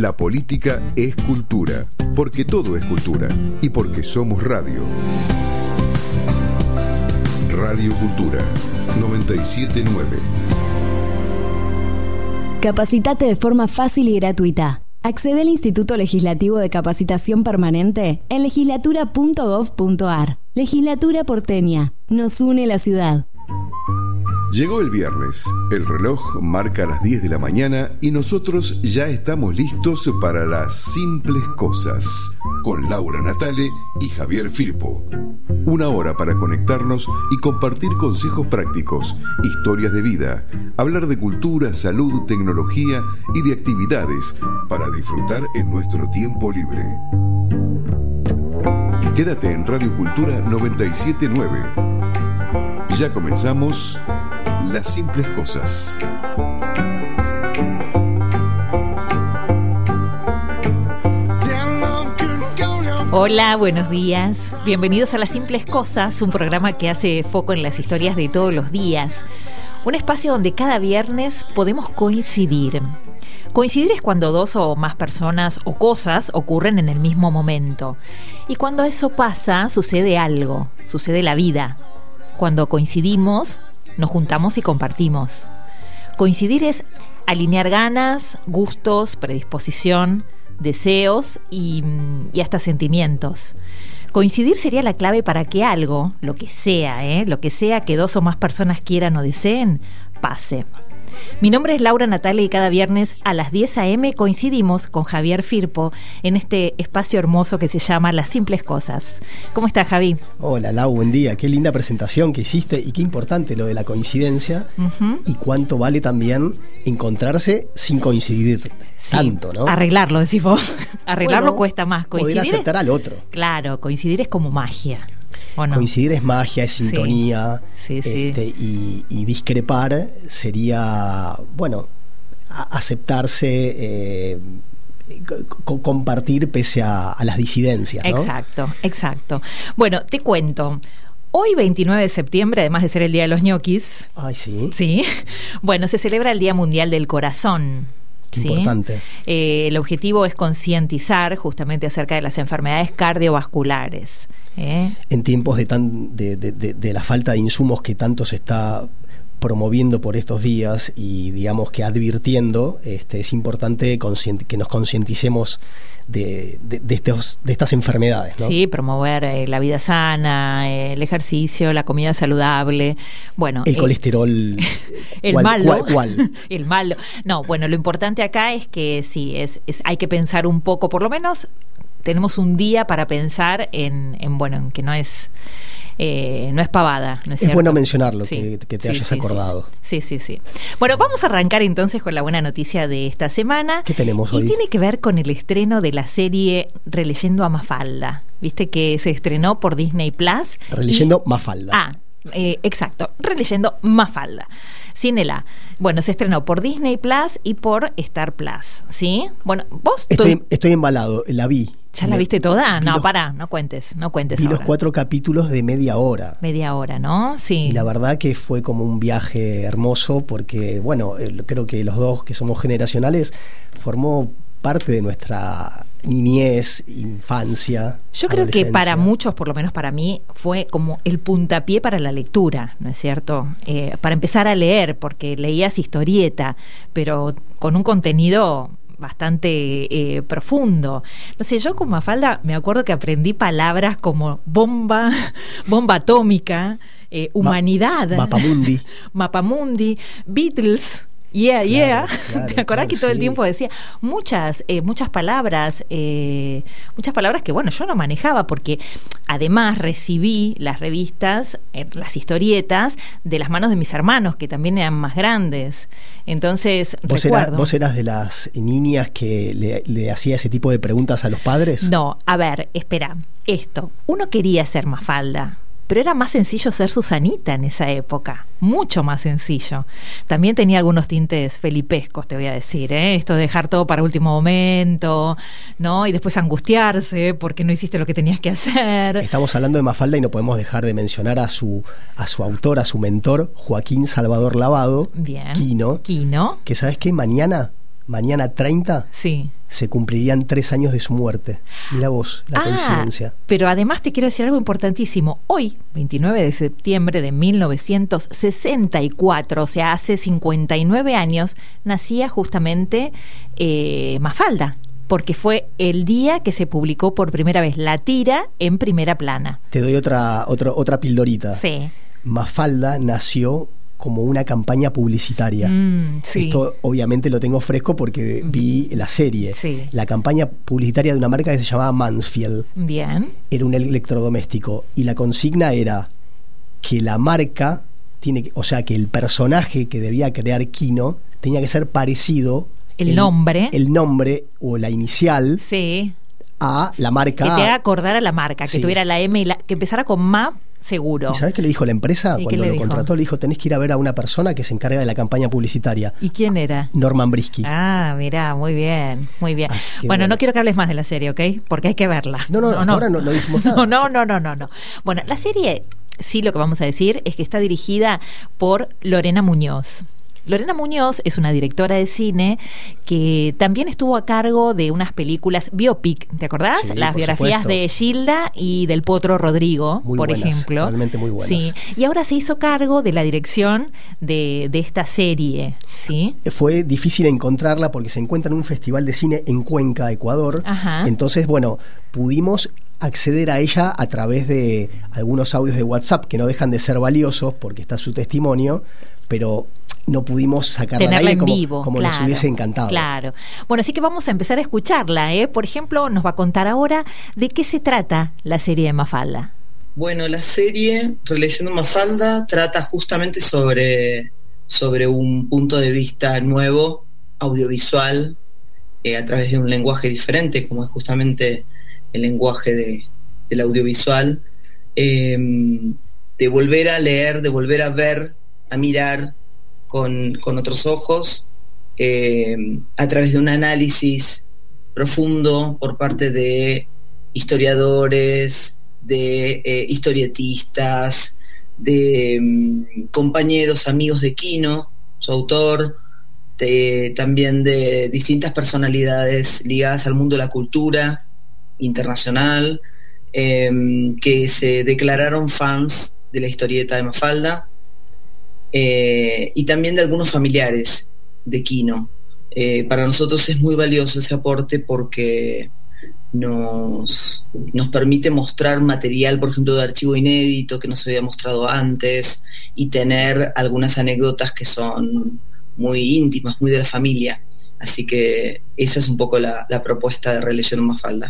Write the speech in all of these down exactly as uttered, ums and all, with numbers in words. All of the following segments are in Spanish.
La política es cultura, porque todo es cultura y porque somos radio. Radio Cultura noventa y siete punto nueve. Capacitate de forma fácil y gratuita. Accede al Instituto Legislativo de Capacitación Permanente en legislatura punto gov punto ar. Legislatura porteña. Nos une la ciudad. Llegó el viernes, el reloj marca las diez de la mañana y nosotros ya estamos listos para las simples cosas. Con Laura Natale y Javier Firpo. Una hora para conectarnos y compartir consejos prácticos, historias de vida, hablar de cultura, salud, tecnología y de actividades para disfrutar en nuestro tiempo libre. Quédate en Radio Cultura noventa y siete punto nueve. Ya comenzamos Las simples cosas. Hola, buenos días. Bienvenidos a Las simples cosas, un programa que hace foco en las historias de todos los días. Un espacio donde cada viernes podemos coincidir. Coincidir es cuando dos o más personas o cosas ocurren en el mismo momento. Y cuando eso pasa, sucede algo, sucede la vida. Cuando coincidimos, nos juntamos y compartimos. Coincidir es alinear ganas, gustos, predisposición, deseos y, y hasta sentimientos. Coincidir sería la clave para que algo, lo que sea, ¿eh? lo que sea que dos o más personas quieran o deseen, pase. Mi nombre es Laura Natale y cada viernes a las diez a eme coincidimos con Javier Firpo en este espacio hermoso que se llama Las simples cosas. ¿Cómo estás, Javi? Hola, Lau, buen día. Qué linda presentación que hiciste y qué importante lo de la coincidencia uh-huh. y cuánto vale también encontrarse sin coincidir sí. tanto, ¿no? Arreglarlo, decís vos. Arreglarlo bueno, cuesta más. Coincidir poder aceptar es, al otro. Claro, coincidir es como magia. ¿O no? Coincidir es magia, es sintonía, sí, sí, este, sí. Y, y discrepar sería, bueno, a, aceptarse, eh, co- compartir pese a, a las disidencias, ¿no? Exacto, exacto. Bueno, te cuento. Hoy, veintinueve de septiembre, además de ser el Día de los ñoquis. Ay, sí. Sí. Bueno, se celebra el Día Mundial del Corazón. Qué ¿sí? importante. Eh, el objetivo es concientizar justamente acerca de las enfermedades cardiovasculares. ¿Eh? En tiempos de, tan, de, de, de, de la falta de insumos que tanto se está promoviendo por estos días y digamos que advirtiendo, este, es importante conscient- que nos concienticemos de, de, de, estos, de estas enfermedades, ¿no? Sí, promover eh, la vida sana, eh, el ejercicio, la comida saludable, bueno, el eh, colesterol, el ¿cuál, malo, cuál, cuál? el malo. No, bueno, lo importante acá es que sí, es, es hay que pensar un poco, por lo menos tenemos un día para pensar en, en bueno, en que no es eh, no es pavada, ¿no es, es cierto? bueno mencionarlo, sí, que, que te sí, hayas sí, acordado. Sí, sí, sí. Bueno, vamos a arrancar entonces con la buena noticia de esta semana. ¿Qué tenemos y hoy? Y tiene que ver con el estreno de la serie Releyendo a Mafalda. Viste que se estrenó por Disney Plus. Releyendo y... Mafalda. Ah, eh, exacto, Releyendo Mafalda. Sin el A. Bueno, se estrenó por Disney Plus y por Star Plus, ¿sí? Bueno, vos... Estoy, tú... estoy embalado, la vi. ¿Ya la viste toda? No, los, pará, no cuentes, no cuentes Vi ahora. los cuatro capítulos de media hora. Media hora, ¿no? Sí. Y la verdad que fue como un viaje hermoso porque, bueno, creo que los dos que somos generacionales formó parte de nuestra niñez, infancia. Yo creo que para muchos, por lo menos para mí, fue como el puntapié para la lectura, ¿no es cierto? Eh, para empezar a leer, porque leías historieta, pero con un contenido bastante eh, profundo. No sé, yo con Mafalda me acuerdo que aprendí palabras como bomba, bomba atómica, eh, humanidad, Ma- Mapamundi, Mapamundi, Beatles. Yeah, claro, yeah. Claro, ¿Te acordás claro, que todo el sí. tiempo decía muchas, eh, muchas palabras, eh, muchas palabras que bueno, yo no manejaba porque además recibí las revistas, eh, las historietas de las manos de mis hermanos que también eran más grandes. Entonces, ¿Vos, recuerdo. era, ¿Vos eras de las niñas que le, le hacía ese tipo de preguntas a los padres? No, a ver, espera, esto, uno quería ser Mafalda, pero era más sencillo ser Susanita en esa época, mucho más sencillo. También tenía algunos tintes felipescos, te voy a decir, ¿eh? Esto de dejar todo para último momento, ¿no? Y después angustiarse porque no hiciste lo que tenías que hacer. Estamos hablando de Mafalda y no podemos dejar de mencionar a su, a su autor, a su mentor, Joaquín Salvador Lavado. Bien. Quino. Quino. Que ¿sabes qué? Mañana, mañana treinta, sí. se cumplirían tres años de su muerte. Mirá vos, la ah, coincidencia. Pero además te quiero decir algo importantísimo. Hoy, veintinueve de septiembre de mil novecientos sesenta y cuatro, o sea, hace cincuenta y nueve años, nacía justamente eh, Mafalda, porque fue el día que se publicó por primera vez la tira en primera plana. Te doy otra, otra, otra pildorita. Sí. Mafalda nació como una campaña publicitaria. Mm, sí. Esto obviamente lo tengo fresco porque vi la serie. Sí. La campaña publicitaria de una marca que se llamaba Mansfield. Bien. Era un electrodoméstico y la consigna era que la marca tiene que, o sea, que el personaje que debía crear Kino tenía que ser parecido el, el nombre el nombre o la inicial sí. a la marca. Que te haga acordar a la marca, sí. que tuviera la M y la, que empezara con Ma. Seguro. ¿Y sabés qué le dijo la empresa? Cuando le lo dijo? contrató, le dijo, tenés que ir a ver a una persona que se encarga de la campaña publicitaria. ¿Y quién era? Norman Brisky. Ah, mirá, muy bien, muy bien. Bueno, bueno, no quiero que hables más de la serie, ¿ok? Porque hay que verla. No, no, no hasta no. ahora no, no dijimos nada. No, no, no, no, no, no. Bueno, la serie, sí, lo que vamos a decir es que está dirigida por Lorena Muñoz. Lorena Muñoz es una directora de cine que también estuvo a cargo de unas películas biopic, ¿te acordás? Sí, las biografías supuesto. de Gilda y del Potro Rodrigo, muy por buenas, ejemplo. Realmente muy buenas. Sí, y ahora se hizo cargo de la dirección de, de esta serie, ¿sí? Fue difícil encontrarla porque se encuentra en un festival de cine en Cuenca, Ecuador. Ajá. Entonces, bueno, pudimos acceder a ella a través de algunos audios de WhatsApp que no dejan de ser valiosos porque está su testimonio, pero no pudimos sacarla tenerla al aire en como, vivo, como claro, nos hubiese encantado. Claro. Bueno, así que vamos a empezar a escucharla, ¿eh? Por ejemplo, nos va a contar ahora de qué se trata la serie de Mafalda. Bueno, la serie Releyendo Mafalda trata justamente sobre, sobre un punto de vista nuevo, audiovisual, eh, a través de un lenguaje diferente, como es justamente el lenguaje de, del audiovisual, eh, de volver a leer, de volver a ver, a mirar con, con otros ojos, eh, a través de un análisis profundo por parte de historiadores, de eh, historietistas, de um, compañeros, amigos de Kino, su autor, de, también de distintas personalidades ligadas al mundo de la cultura internacional, eh, que se declararon fans de la historieta de Mafalda, eh, y también de algunos familiares de Kino. Eh, para nosotros es muy valioso ese aporte porque nos, nos permite mostrar material, por ejemplo, de archivo inédito que no se había mostrado antes, y tener algunas anécdotas que son muy íntimas, muy de la familia. Así que esa es un poco la, la propuesta de Releyendo Mafalda.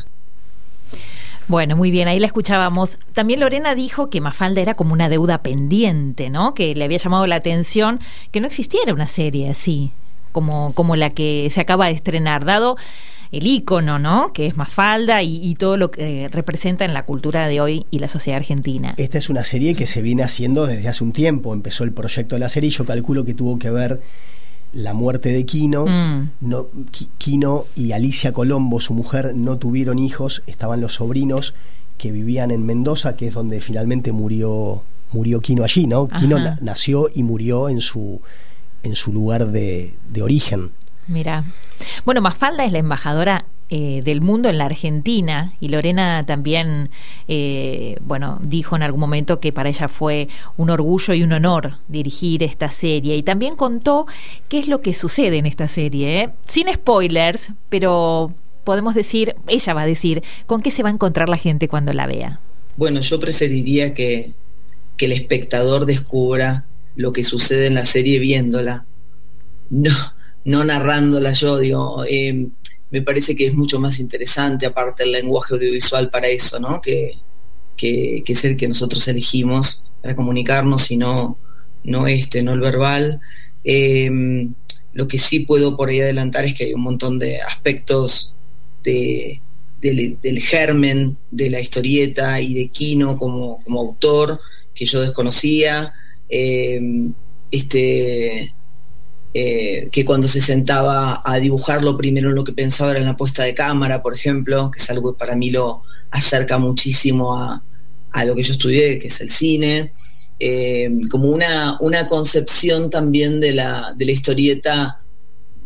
Bueno, muy bien, ahí la escuchábamos. También Lorena dijo que Mafalda era como una deuda pendiente, ¿no? Que le había llamado la atención que no existiera una serie así, como, como la que se acaba de estrenar, dado el ícono, ¿no? Que es Mafalda y, y todo lo que representa en la cultura de hoy y la sociedad argentina. Esta es una serie que se viene haciendo desde hace un tiempo. Empezó el proyecto de la serie y yo calculo que tuvo que ver la muerte de Kino. Mm. No, Kino y Alicia Colombo, su mujer, no tuvieron hijos. Estaban los sobrinos que vivían en Mendoza, que es donde finalmente murió murió Kino allí, ¿no? Ajá. Kino na- nació y murió en su en su lugar de, de origen. Mira, bueno, Mafalda es la embajadora eh, del mundo en la Argentina, y Lorena también, eh, bueno, dijo en algún momento que para ella fue un orgullo y un honor dirigir esta serie, y también contó qué es lo que sucede en esta serie, ¿eh? Sin spoilers, pero podemos decir, ella va a decir, con qué se va a encontrar la gente cuando la vea. Bueno, yo preferiría que, que el espectador descubra lo que sucede en la serie viéndola, no no narrándola yo, digo, eh, me parece que es mucho más interesante, aparte el lenguaje audiovisual para eso, ¿no? Que, que, que es el que nosotros elegimos para comunicarnos y no, no este, no el verbal. Eh, lo que sí puedo por ahí adelantar es que hay un montón de aspectos de, de, del germen de la historieta y de Kino como, como autor que yo desconocía. Eh, este... Eh, que cuando se sentaba a dibujar, lo primero en lo que pensaba era en la puesta de cámara, por ejemplo, que es algo que para mí lo acerca muchísimo a, a lo que yo estudié, que es el cine, eh, como una, una concepción también de la, de la historieta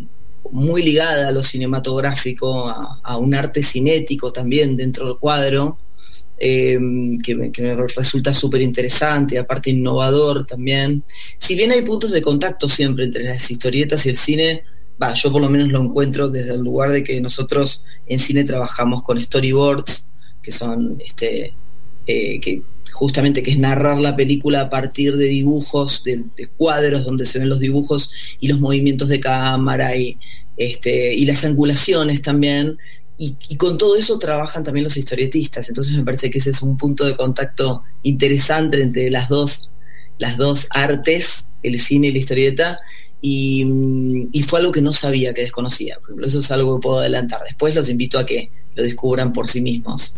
muy ligada a lo cinematográfico, a, a un arte cinético también dentro del cuadro, eh, que, me, que me resulta súper interesante, aparte innovador también. Si bien hay puntos de contacto siempre entre las historietas y el cine, bah, yo por lo menos lo encuentro desde el lugar de que nosotros en cine trabajamos con storyboards, que son este eh, que justamente que es narrar la película a partir de dibujos, de, de cuadros donde se ven los dibujos y los movimientos de cámara y este y las angulaciones también, y, y con todo eso trabajan también los historietistas. Entonces me parece que ese es un punto de contacto interesante entre las dos las dos artes, el cine y la historieta, y, y fue algo que no sabía, que desconocía. Por ejemplo, eso es algo que puedo adelantar. Después los invito a que lo descubran por sí mismos.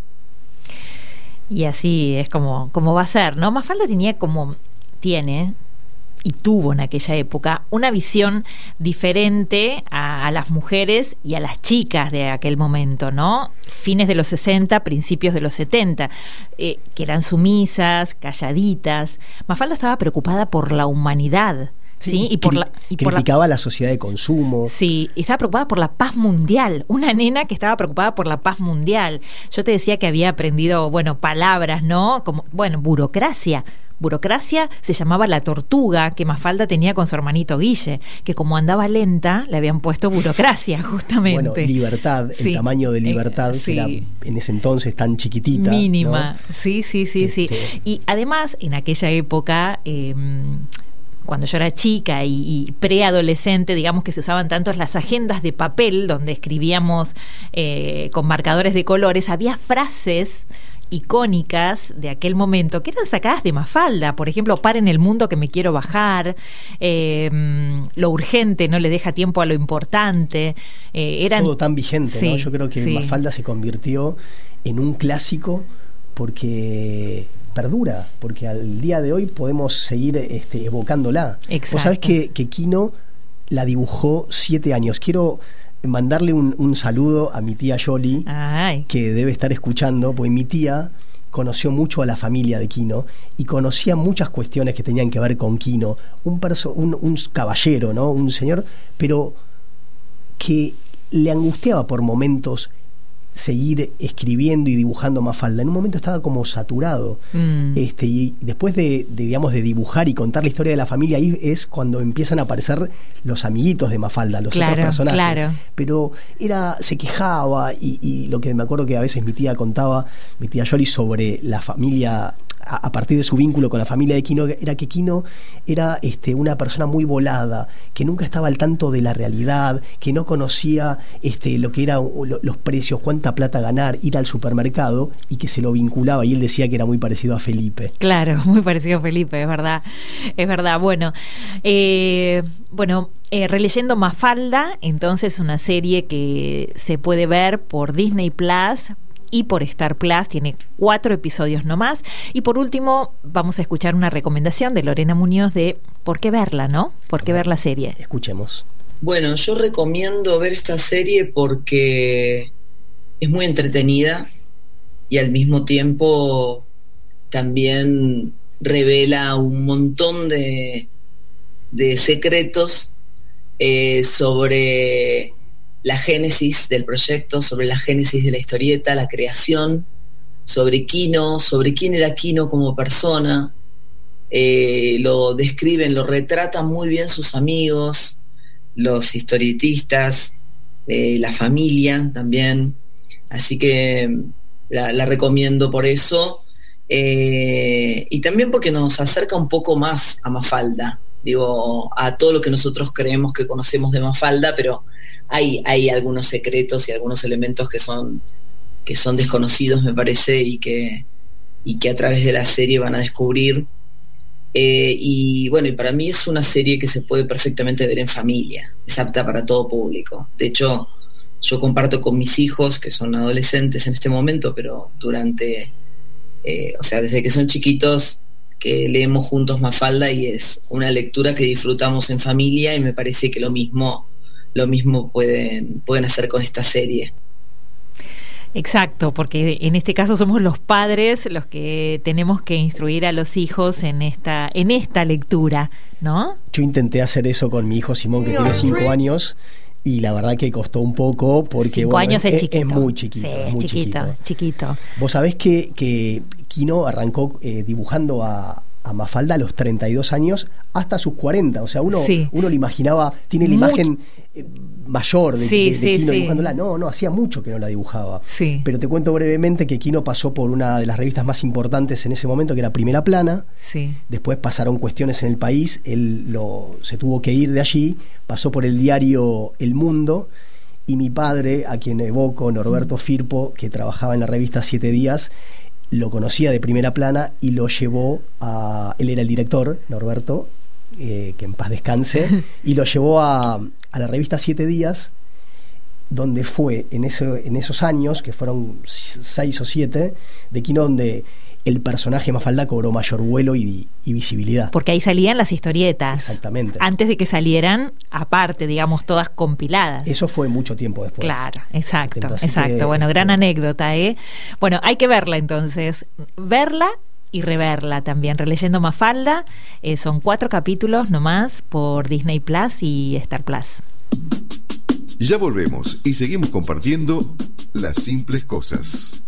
Y así es como, como va a ser, ¿no? Mafalda tenía como, tiene y tuvo en aquella época una visión diferente a, a las mujeres y a las chicas de aquel momento, ¿no? Fines de los sesenta, principios de los setenta, eh, que eran sumisas, calladitas. Mafalda estaba preocupada por la humanidad. Sí, sí, y por la y criticaba por la, la sociedad de consumo. Sí, y estaba preocupada por la paz mundial, una nena que estaba preocupada por la paz mundial. Yo te decía que había aprendido, bueno, palabras, ¿no? Como, bueno, burocracia. Burocracia se llamaba la tortuga que Mafalda tenía con su hermanito Guille, que como andaba lenta le habían puesto burocracia, justamente. Bueno, libertad, sí, el tamaño de libertad, eh, sí, que era en ese entonces tan chiquitita. Mínima, ¿no? sí, sí, sí, este... sí. Y además, en aquella época, eh, cuando yo era chica y, y preadolescente, digamos que se usaban tanto las agendas de papel, donde escribíamos eh, con marcadores de colores, había frases icónicas de aquel momento que eran sacadas de Mafalda. Por ejemplo, paren el mundo que me quiero bajar, eh, lo urgente no le deja tiempo a lo importante. Eh, eran todo tan vigente, sí, ¿no? Yo creo que sí. Mafalda se convirtió en un clásico porque perdura, porque al día de hoy podemos seguir este, evocándola. Exacto. Vos sabés que, que Quino la dibujó siete años. Quiero mandarle un, un saludo a mi tía Yoli, Ay. que debe estar escuchando, pues mi tía conoció mucho a la familia de Quino y conocía muchas cuestiones que tenían que ver con Quino. Un, perso, un, un caballero, ¿no? Un señor, pero que le angustiaba por momentos seguir escribiendo y dibujando Mafalda. En un momento estaba como saturado. Mm. Este, y después de, de, digamos, de dibujar y contar la historia de la familia, ahí es cuando empiezan a aparecer los amiguitos de Mafalda, los claro, otros personajes. Claro. Pero era, se quejaba y, y lo que me acuerdo que a veces mi tía contaba, mi tía Yoli, sobre la familia, a, a partir de su vínculo con la familia de Quino, era que Quino era este, una persona muy volada, que nunca estaba al tanto de la realidad, que no conocía este, lo que eran lo, los precios, cuánta plata ganar, ir al supermercado, y que se lo vinculaba, y él decía que era muy parecido a Felipe. Claro, muy parecido a Felipe, es verdad, es verdad. Bueno, eh, bueno, eh, releyendo Mafalda, entonces una serie que se puede ver por Disney Plus y por Star Plus, tiene cuatro episodios nomás. Y por último, vamos a escuchar una recomendación de Lorena Muñoz de por qué verla, ¿no? ¿Por qué ver la serie? Escuchemos. Bueno, yo recomiendo ver esta serie porque es muy entretenida y al mismo tiempo también revela un montón de, de secretos eh, sobre la génesis del proyecto, sobre la génesis de la historieta, la creación, sobre Quino, sobre quién era Quino como persona. Eh, lo describen, lo retratan muy bien sus amigos, los historietistas, eh, la familia también. Así que la, la recomiendo por eso, eh, y también porque nos acerca un poco más a Mafalda, digo, a todo lo que nosotros creemos que conocemos de Mafalda, pero hay, hay algunos secretos y algunos elementos que son, que son desconocidos, me parece, y que, y que a través de la serie van a descubrir. Eh, y bueno, y para mí es una serie que se puede perfectamente ver en familia, es apta para todo público. De hecho, yo comparto con mis hijos, que son adolescentes en este momento, pero durante, eh, o sea, desde que son chiquitos, que leemos juntos Mafalda, y es una lectura que disfrutamos en familia, y me parece que lo mismo, lo mismo pueden, pueden hacer con esta serie. Exacto, porque en este caso somos los padres los que tenemos que instruir a los hijos en esta, en esta lectura, ¿no? Yo intenté hacer eso con mi hijo Simón, que tiene cinco años, Y la verdad que costó un poco porque... Cinco bueno, años es, es chiquito. Es muy chiquito. Sí, es es muy chiquito, chiquito. chiquito. Vos sabés que, que Quino arrancó eh, dibujando a, a Mafalda a los treinta y dos años hasta sus cuarenta. O sea, uno, sí. uno lo imaginaba, tiene la Much- imagen eh, mayor de, sí, de, de sí, Quino sí. dibujándola. No, no, hacía mucho que no la dibujaba. Sí. Pero te cuento brevemente que Quino pasó por una de las revistas más importantes en ese momento, que era Primera Plana. Sí. Después pasaron cuestiones en el país, él lo, se tuvo que ir de allí, pasó por el diario El Mundo, y mi padre, a quien evoco, Norberto Firpo, que trabajaba en la revista Siete Días, lo conocía de Primera Plana y lo llevó a... Él era el director, Norberto, eh, que en paz descanse, y lo llevó a, a la revista Siete Días, donde fue en, ese, en esos años, que fueron seis o siete, de Quino, donde el personaje Mafalda cobró mayor vuelo y, y visibilidad. Porque ahí salían las historietas. Exactamente. Antes de que salieran, aparte, digamos, todas compiladas. Eso fue mucho tiempo después. Claro, exacto, Así exacto. que, bueno, gran este, anécdota, ¿eh? Bueno, hay que verla entonces. Verla y reverla también. Releyendo Mafalda, eh, son cuatro capítulos nomás por Disney Plus y Star Plus. Ya volvemos y seguimos compartiendo Las simples cosas.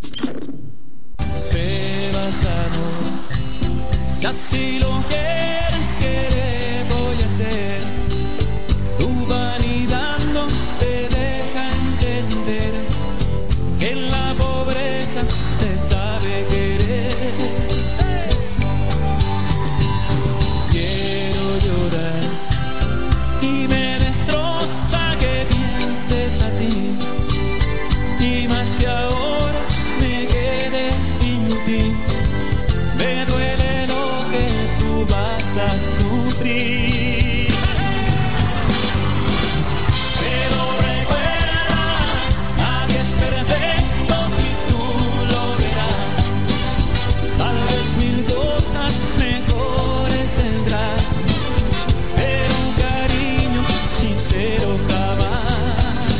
Si así lo quieres, ¿qué voy a hacer? Tu vanidad no te deja entender que en la pobreza se sabe querer. Quiero llorar y me destroza que pienses así, y más que ahora me quedé sin ti. Me duele lo que tú vas a sufrir. Pero recuerda, nadie es perfecto y tú lo verás. Tal vez mil cosas mejores tendrás, pero un cariño sincero jamás.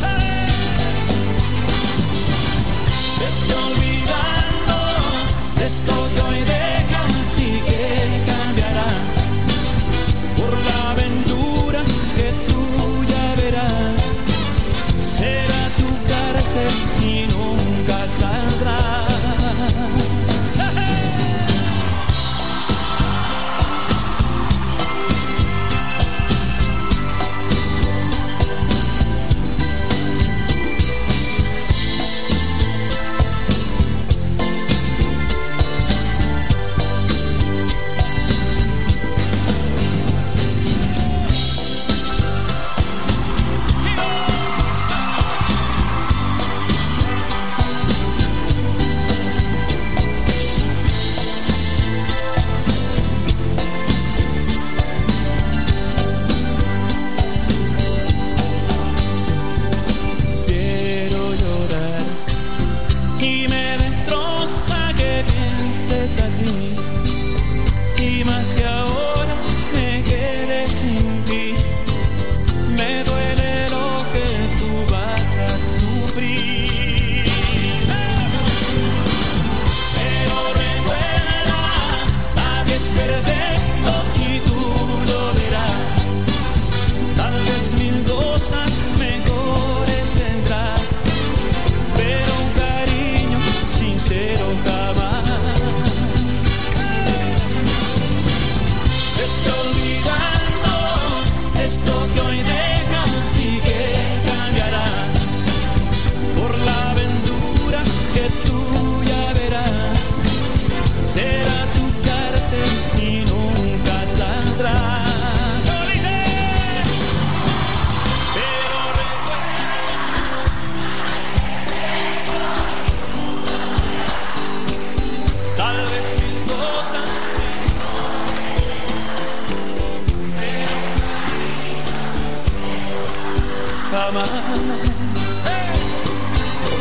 Vete olvidando de esto que hoy de así que cambiarás por la aventura que tú ya verás. Será tu cárcel y nunca saldrás.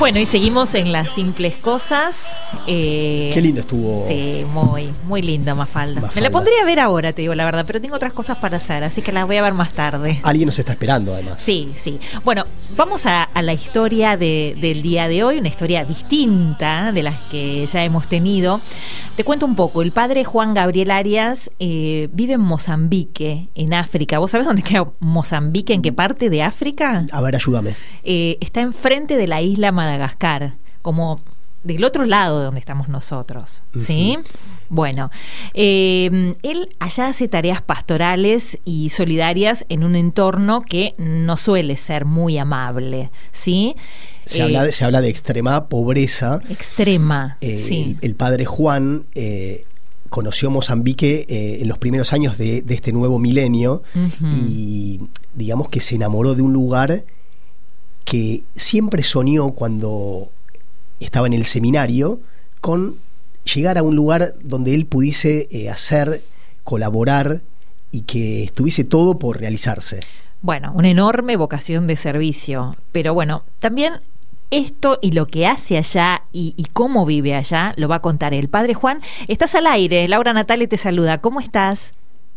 Bueno, y seguimos en las simples cosas. Eh, Qué lindo estuvo. Sí, muy, muy lindo, Mafalda. Mafalda. Me la pondría a ver ahora, te digo la verdad, pero tengo otras cosas para hacer, así que las voy a ver más tarde. Alguien nos está esperando, además. Sí, sí. Bueno, vamos a, a la historia de, del día de hoy, una historia distinta de las que ya hemos tenido. Te cuento un poco. El padre Juan Gabriel Arias eh, vive en Mozambique, en África. ¿Vos sabés dónde queda Mozambique? ¿En qué parte de África? A ver, ayúdame. Eh, está enfrente de la isla Madagascar, como del otro lado de donde estamos nosotros, ¿sí? Uh-huh. Bueno, eh, él allá hace tareas pastorales y solidarias en un entorno que no suele ser muy amable, ¿sí? Se, eh, habla, de, se habla de extrema pobreza. Extrema, eh, sí. El, el padre Juan eh, conoció Mozambique eh, en los primeros años de, de este nuevo milenio, uh-huh. y digamos que se enamoró de un lugar que siempre soñó cuando estaba en el seminario con llegar a un lugar donde él pudiese eh, hacer, colaborar y que estuviese todo por realizarse. Bueno, una enorme vocación de servicio, pero bueno, también esto y lo que hace allá y, y cómo vive allá lo va a contar el padre Juan. Estás al aire, Laura Natale te saluda, ¿cómo estás?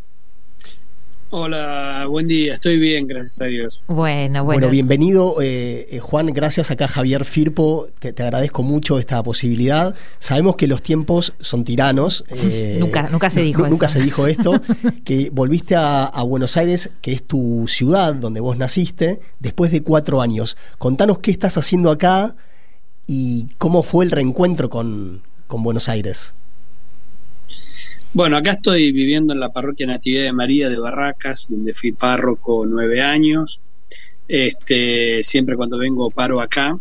Hola, buen día, estoy bien, gracias a Dios. Bueno, bueno. Bueno, bienvenido, eh, eh, Juan, gracias. Acá Javier Firpo, te, te agradezco mucho esta posibilidad. Sabemos que los tiempos son tiranos. Eh, nunca, nunca se dijo n- eso. Nunca se dijo esto, que volviste a, a Buenos Aires, que es tu ciudad donde vos naciste, después de cuatro años. Contanos qué estás haciendo acá y cómo fue el reencuentro con, con Buenos Aires. Bueno, acá estoy viviendo en la parroquia Natividad de María de Barracas, donde fui párroco nueve años. Este, siempre cuando vengo paro acá.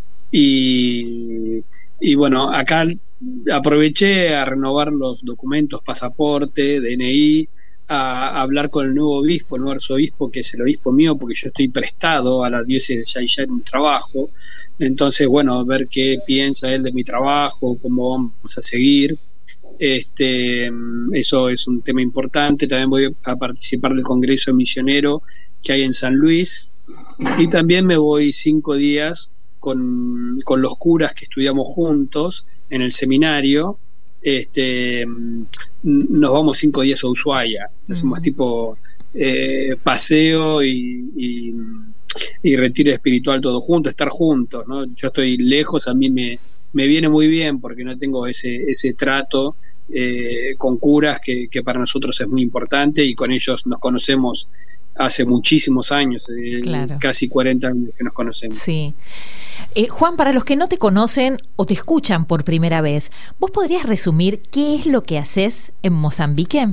Y, y bueno, acá aproveché a renovar los documentos, pasaporte, D N I, a, a hablar con el nuevo obispo, el nuevo arzobispo, que es el obispo mío, porque yo estoy prestado a la diócesis de Yayá en mi trabajo. Entonces, bueno, ver qué piensa él de mi trabajo, cómo vamos a seguir. Este, eso es un tema importante. También voy a participar del Congreso Misionero que hay en San Luis, y también me voy cinco días con, con los curas que estudiamos juntos en el seminario. Este, nos vamos cinco días a Ushuaia, uh-huh. hacemos tipo eh, paseo y, y, y retiro espiritual todo junto, estar juntos, ¿no? Yo estoy lejos, a mí me me viene muy bien porque no tengo ese ese trato eh, con curas que, que para nosotros es muy importante, y con ellos nos conocemos hace muchísimos años, eh, claro. casi cuarenta años que nos conocemos. Sí. Eh, Juan, para los que no te conocen o te escuchan por primera vez, ¿vos podrías resumir qué es lo que haces en Mozambique?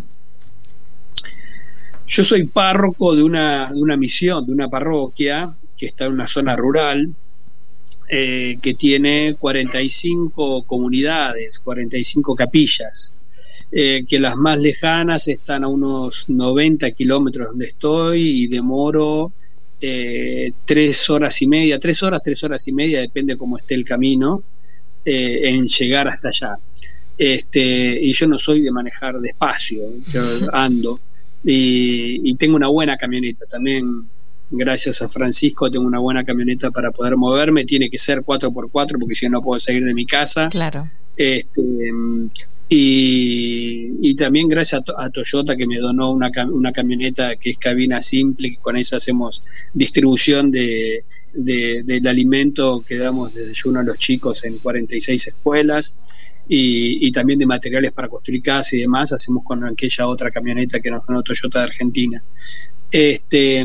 Yo soy párroco de una, de una misión, de una parroquia que está en una zona rural, Eh, que tiene cuarenta y cinco comunidades, cuarenta y cinco capillas, eh, que las más lejanas están a unos noventa kilómetros donde estoy, y demoro eh, tres horas y media, tres horas, tres horas y media, depende cómo esté el camino, eh, en llegar hasta allá. Este, y yo no soy de manejar despacio, yo ando, y, y tengo una buena camioneta también. Gracias a Francisco tengo una buena camioneta para poder moverme. Tiene que ser cuatro por cuatro porque si no, no puedo salir de mi casa. Claro. Este, y, y también gracias a, to- a Toyota, que me donó una, cam- una camioneta que es cabina simple, que con esa hacemos distribución de, de, del alimento que damos de desayuno a los chicos en cuarenta y seis escuelas, y, y también de materiales para construir casas y demás, hacemos con aquella otra camioneta que nos donó Toyota de Argentina. Este...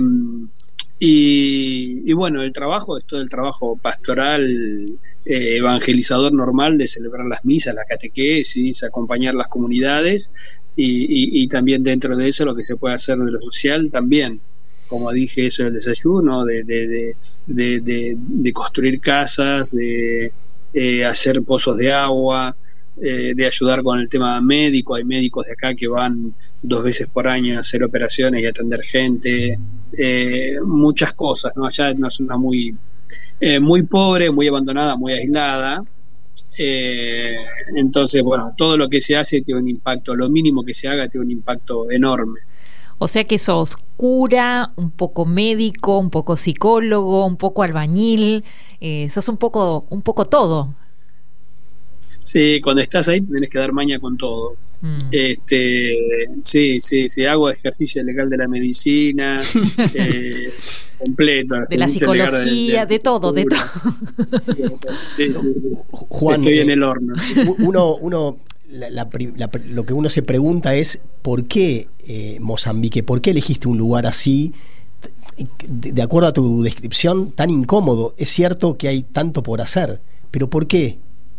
Y, y bueno, el trabajo es todo el trabajo pastoral, eh, evangelizador normal, de celebrar las misas, la catequesis, acompañar las comunidades, y, y, y también dentro de eso lo que se puede hacer de lo social también, como dije, eso del desayuno, de, de, de, de, de, de construir casas, de eh, hacer pozos de agua, eh, de ayudar con el tema médico. Hay médicos de acá que van dos veces por año a hacer operaciones y atender gente, eh, muchas cosas, ¿no? Allá es una zona muy, eh, muy pobre, muy abandonada, muy aislada, eh, entonces, bueno, todo lo que se hace tiene un impacto, lo mínimo que se haga tiene un impacto enorme. O sea que sos cura, un poco médico, un poco psicólogo, un poco albañil, eh, sos un poco, un poco todo. Sí, cuando estás ahí tenés que dar maña con todo. Mm. Este, sí, sí, sí, hago ejercicio legal de la medicina, eh, completo. De la psicología, de, de, de todo, de todo. Sí, sí, Juan, estoy eh, en el horno. Uno, uno la, la, la, lo que uno se pregunta es ¿por qué eh, Mozambique? ¿Por qué elegiste un lugar así? De, de acuerdo a tu descripción, tan incómodo. Es cierto que hay tanto por hacer, pero ¿por qué?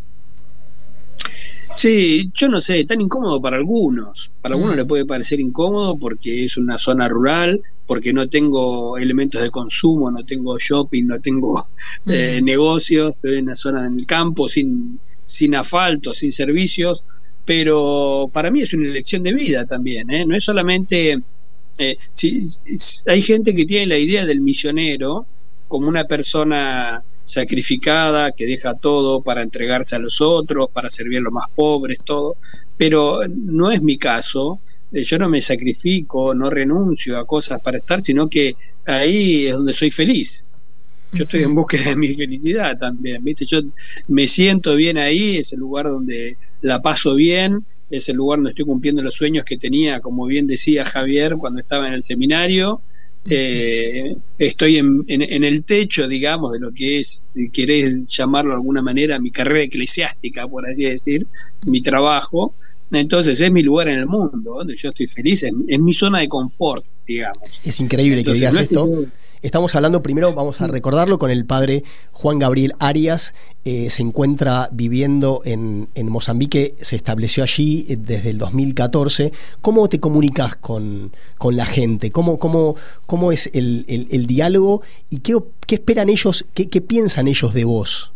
Sí, yo no sé, tan incómodo para algunos. Para algunos mm. le puede parecer incómodo porque es una zona rural, porque no tengo elementos de consumo, no tengo shopping, no tengo mm. eh, negocios, estoy en una zona en el campo sin, sin asfalto, sin servicios, pero para mí es una elección de vida también, ¿eh? No es solamente... Eh, si, si, hay gente que tiene la idea del misionero como una persona sacrificada, que deja todo para entregarse a los otros, para servir a los más pobres, todo, pero no es mi caso. Yo no me sacrifico, no renuncio a cosas para estar, sino que ahí es donde soy feliz. Yo estoy en búsqueda de mi felicidad también, ¿viste? Yo me siento bien ahí, es el lugar donde la paso bien, es el lugar donde estoy cumpliendo los sueños que tenía, como bien decía Javier cuando estaba en el seminario. Eh, estoy en, en, en el techo, digamos, de lo que es, si querés llamarlo de alguna manera, mi carrera eclesiástica, por así decir, mi trabajo. Entonces es mi lugar en el mundo, donde yo estoy feliz, es, es mi zona de confort, digamos. Es increíble. Entonces, que digas no es esto. Que yo... Estamos hablando, primero vamos a recordarlo, con el padre Juan Gabriel Arias. Eh, se encuentra viviendo en, en Mozambique, se estableció allí desde el dos mil catorce. ¿Cómo te comunicas con, con la gente? ¿Cómo, cómo, cómo es el, el, el diálogo? ¿Y qué, qué esperan ellos, qué, qué piensan ellos de vos?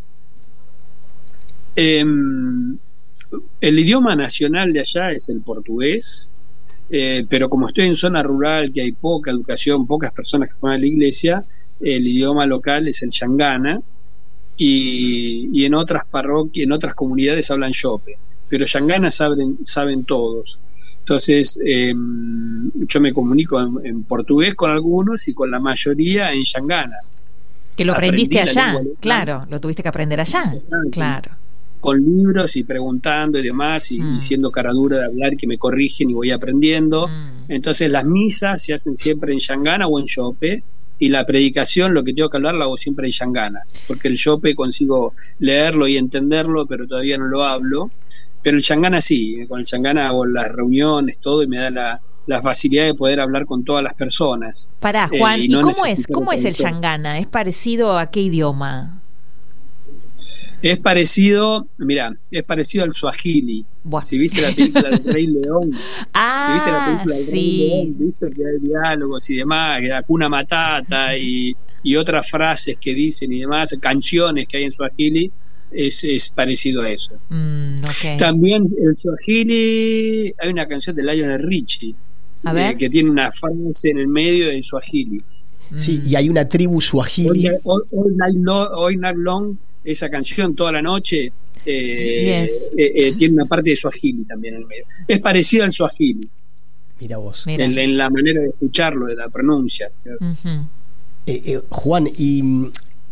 Eh, el idioma nacional de allá es el portugués. Eh, pero como estoy en zona rural, que hay poca educación, pocas personas que van a la iglesia, el idioma local es el Xangana, y, y en otras parroquias, en otras comunidades hablan Xope, pero Xangana saben, saben todos. Entonces eh, yo me comunico en, en portugués con algunos y con la mayoría en Xangana. Que lo aprendiste allá, claro, lo tuviste que aprender allá, claro. Con libros y preguntando y demás, y, mm. y siendo cara dura de hablar, que me corrigen y voy aprendiendo. Mm. Entonces las misas se hacen siempre en Xangana o en Xope, y la predicación, lo que tengo que hablar, la hago siempre en Xangana, porque el Xope consigo leerlo y entenderlo, pero todavía no lo hablo. Pero el Xangana sí, con el Xangana hago las reuniones, todo, y me da la, la facilidad de poder hablar con todas las personas. Pará, Juan, eh, y, no ¿y cómo es, cómo es el Xangana? ¿Es parecido a qué idioma? Es parecido, mira, es parecido al Swahili. Buah. Si viste la película del Rey León, ah, si viste la película del sí. Rey León, viste que hay diálogos y demás, la Hakuna Matata y, y otras frases que dicen y demás, canciones que hay en Swahili, es, es parecido a eso. Mm, okay. También el Swahili, hay una canción de Lionel Richie, a ver. Eh, que tiene una frase en el medio en Swahili. Sí, y hay una tribu Swahili. All, all, all, night long, all night long, esa canción toda la noche eh, yes. eh, eh, tiene una parte de Swahili también en el medio. Es parecido al Swahili. Mira vos. Mira. En, en la manera de escucharlo, de la pronuncia. Uh-huh. eh, eh, Juan, y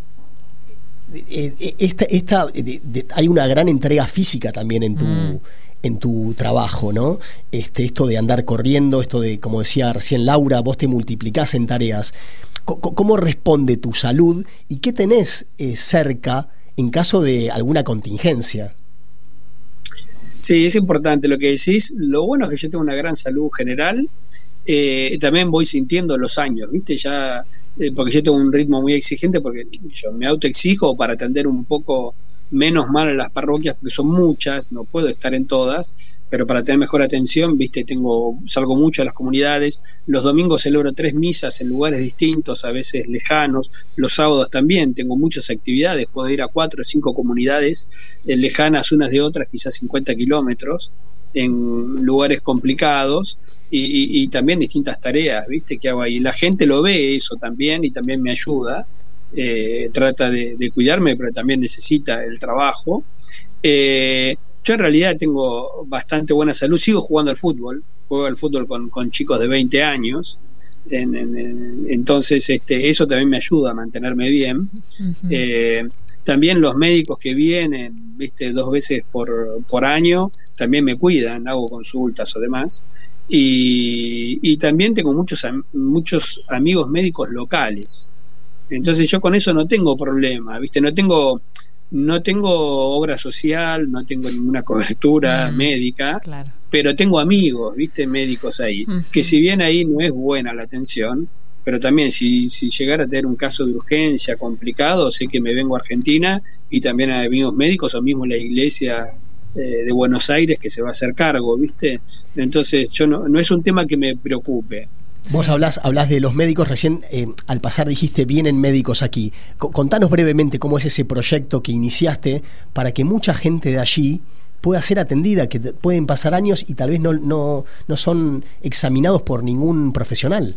eh, esta, esta de, de, hay una gran entrega física también en tu mm. en tu trabajo, ¿no? Este, esto de andar corriendo, esto de, como decía recién Laura, vos te multiplicás en tareas. ¿Cómo responde tu salud y qué tenés eh, cerca en caso de alguna contingencia? Sí, es importante lo que decís. Lo bueno es que yo tengo una gran salud general. Eh, también voy sintiendo los años, ¿viste? Ya, eh, porque yo tengo un ritmo muy exigente, porque yo me autoexijo para atender un poco menos mal a las parroquias, porque son muchas, no puedo estar en todas, pero para tener mejor atención, viste, tengo salgo mucho a las comunidades. Los domingos celebro tres misas en lugares distintos, a veces lejanos. Los sábados también tengo muchas actividades, puedo ir a cuatro o cinco comunidades eh, lejanas unas de otras, quizás cincuenta kilómetros, en lugares complicados, y, y, y también distintas tareas, viste, que hago ahí. La gente lo ve eso también y también me ayuda. Eh, trata de, de cuidarme, pero también necesita el trabajo. Eh, yo en realidad tengo bastante buena salud, sigo jugando al fútbol, juego al fútbol con, con chicos de veinte años, en, en, en, entonces este, eso también me ayuda a mantenerme bien. Uh-huh. Eh, también los médicos que vienen, viste, dos veces por, por año, también me cuidan, hago consultas o demás. Y, y también tengo muchos, muchos amigos médicos locales. Entonces yo con eso no tengo problema, ¿viste? No tengo, no tengo obra social, no tengo ninguna cobertura mm, médica, claro. Pero tengo amigos, ¿viste? Médicos ahí, uh-huh. Que si bien ahí no es buena la atención, pero también si, si llegara a tener un caso de urgencia complicado, sé que me vengo a Argentina y también hay amigos médicos o mismo la iglesia eh, de Buenos Aires que se va a hacer cargo, ¿viste? Entonces yo no, no es un tema que me preocupe. Vos sí. hablás, hablás de los médicos, recién eh, al pasar dijiste vienen médicos aquí. C- contanos brevemente cómo es ese proyecto que iniciaste para que mucha gente de allí pueda ser atendida, que te, pueden pasar años y tal vez no, no, no son examinados por ningún profesional.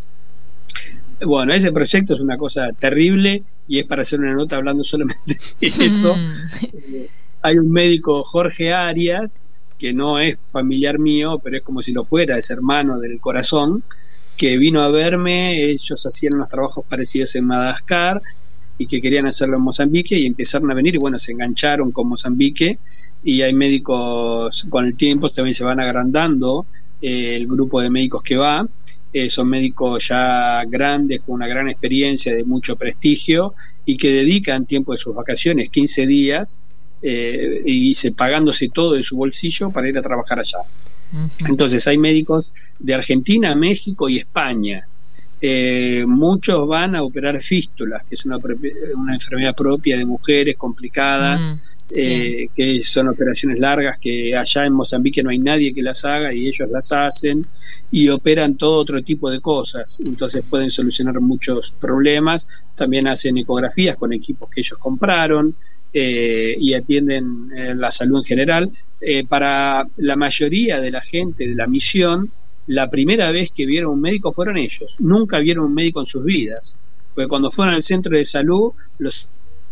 Bueno, ese proyecto es una cosa terrible y es para hacer una nota hablando solamente de eso. eh, hay un médico, Jorge Arias, que no es familiar mío, pero es como si lo fuera, es hermano del corazón, que vino a verme. Ellos hacían unos trabajos parecidos en Madagascar y que querían hacerlo en Mozambique y empezaron a venir y bueno, se engancharon con Mozambique y hay médicos, con el tiempo también se van agrandando eh, el grupo de médicos que va, eh, son médicos ya grandes con una gran experiencia de mucho prestigio y que dedican tiempo de sus vacaciones, quince días, eh, y se, pagándose todo de su bolsillo para ir a trabajar allá. Entonces hay médicos de Argentina, México y España. Eh, muchos van a operar fístulas, que es una, una enfermedad propia de mujeres, complicada, mm, eh, sí. que son operaciones largas que allá en Mozambique no hay nadie que las haga y ellos las hacen y operan todo otro tipo de cosas, entonces pueden solucionar muchos problemas. También hacen ecografías con equipos que ellos compraron. Eh, y atienden eh, la salud en general. Eh, para la mayoría de la gente de la misión, la primera vez que vieron un médico fueron ellos, nunca vieron un médico en sus vidas, porque cuando fueron al centro de salud, los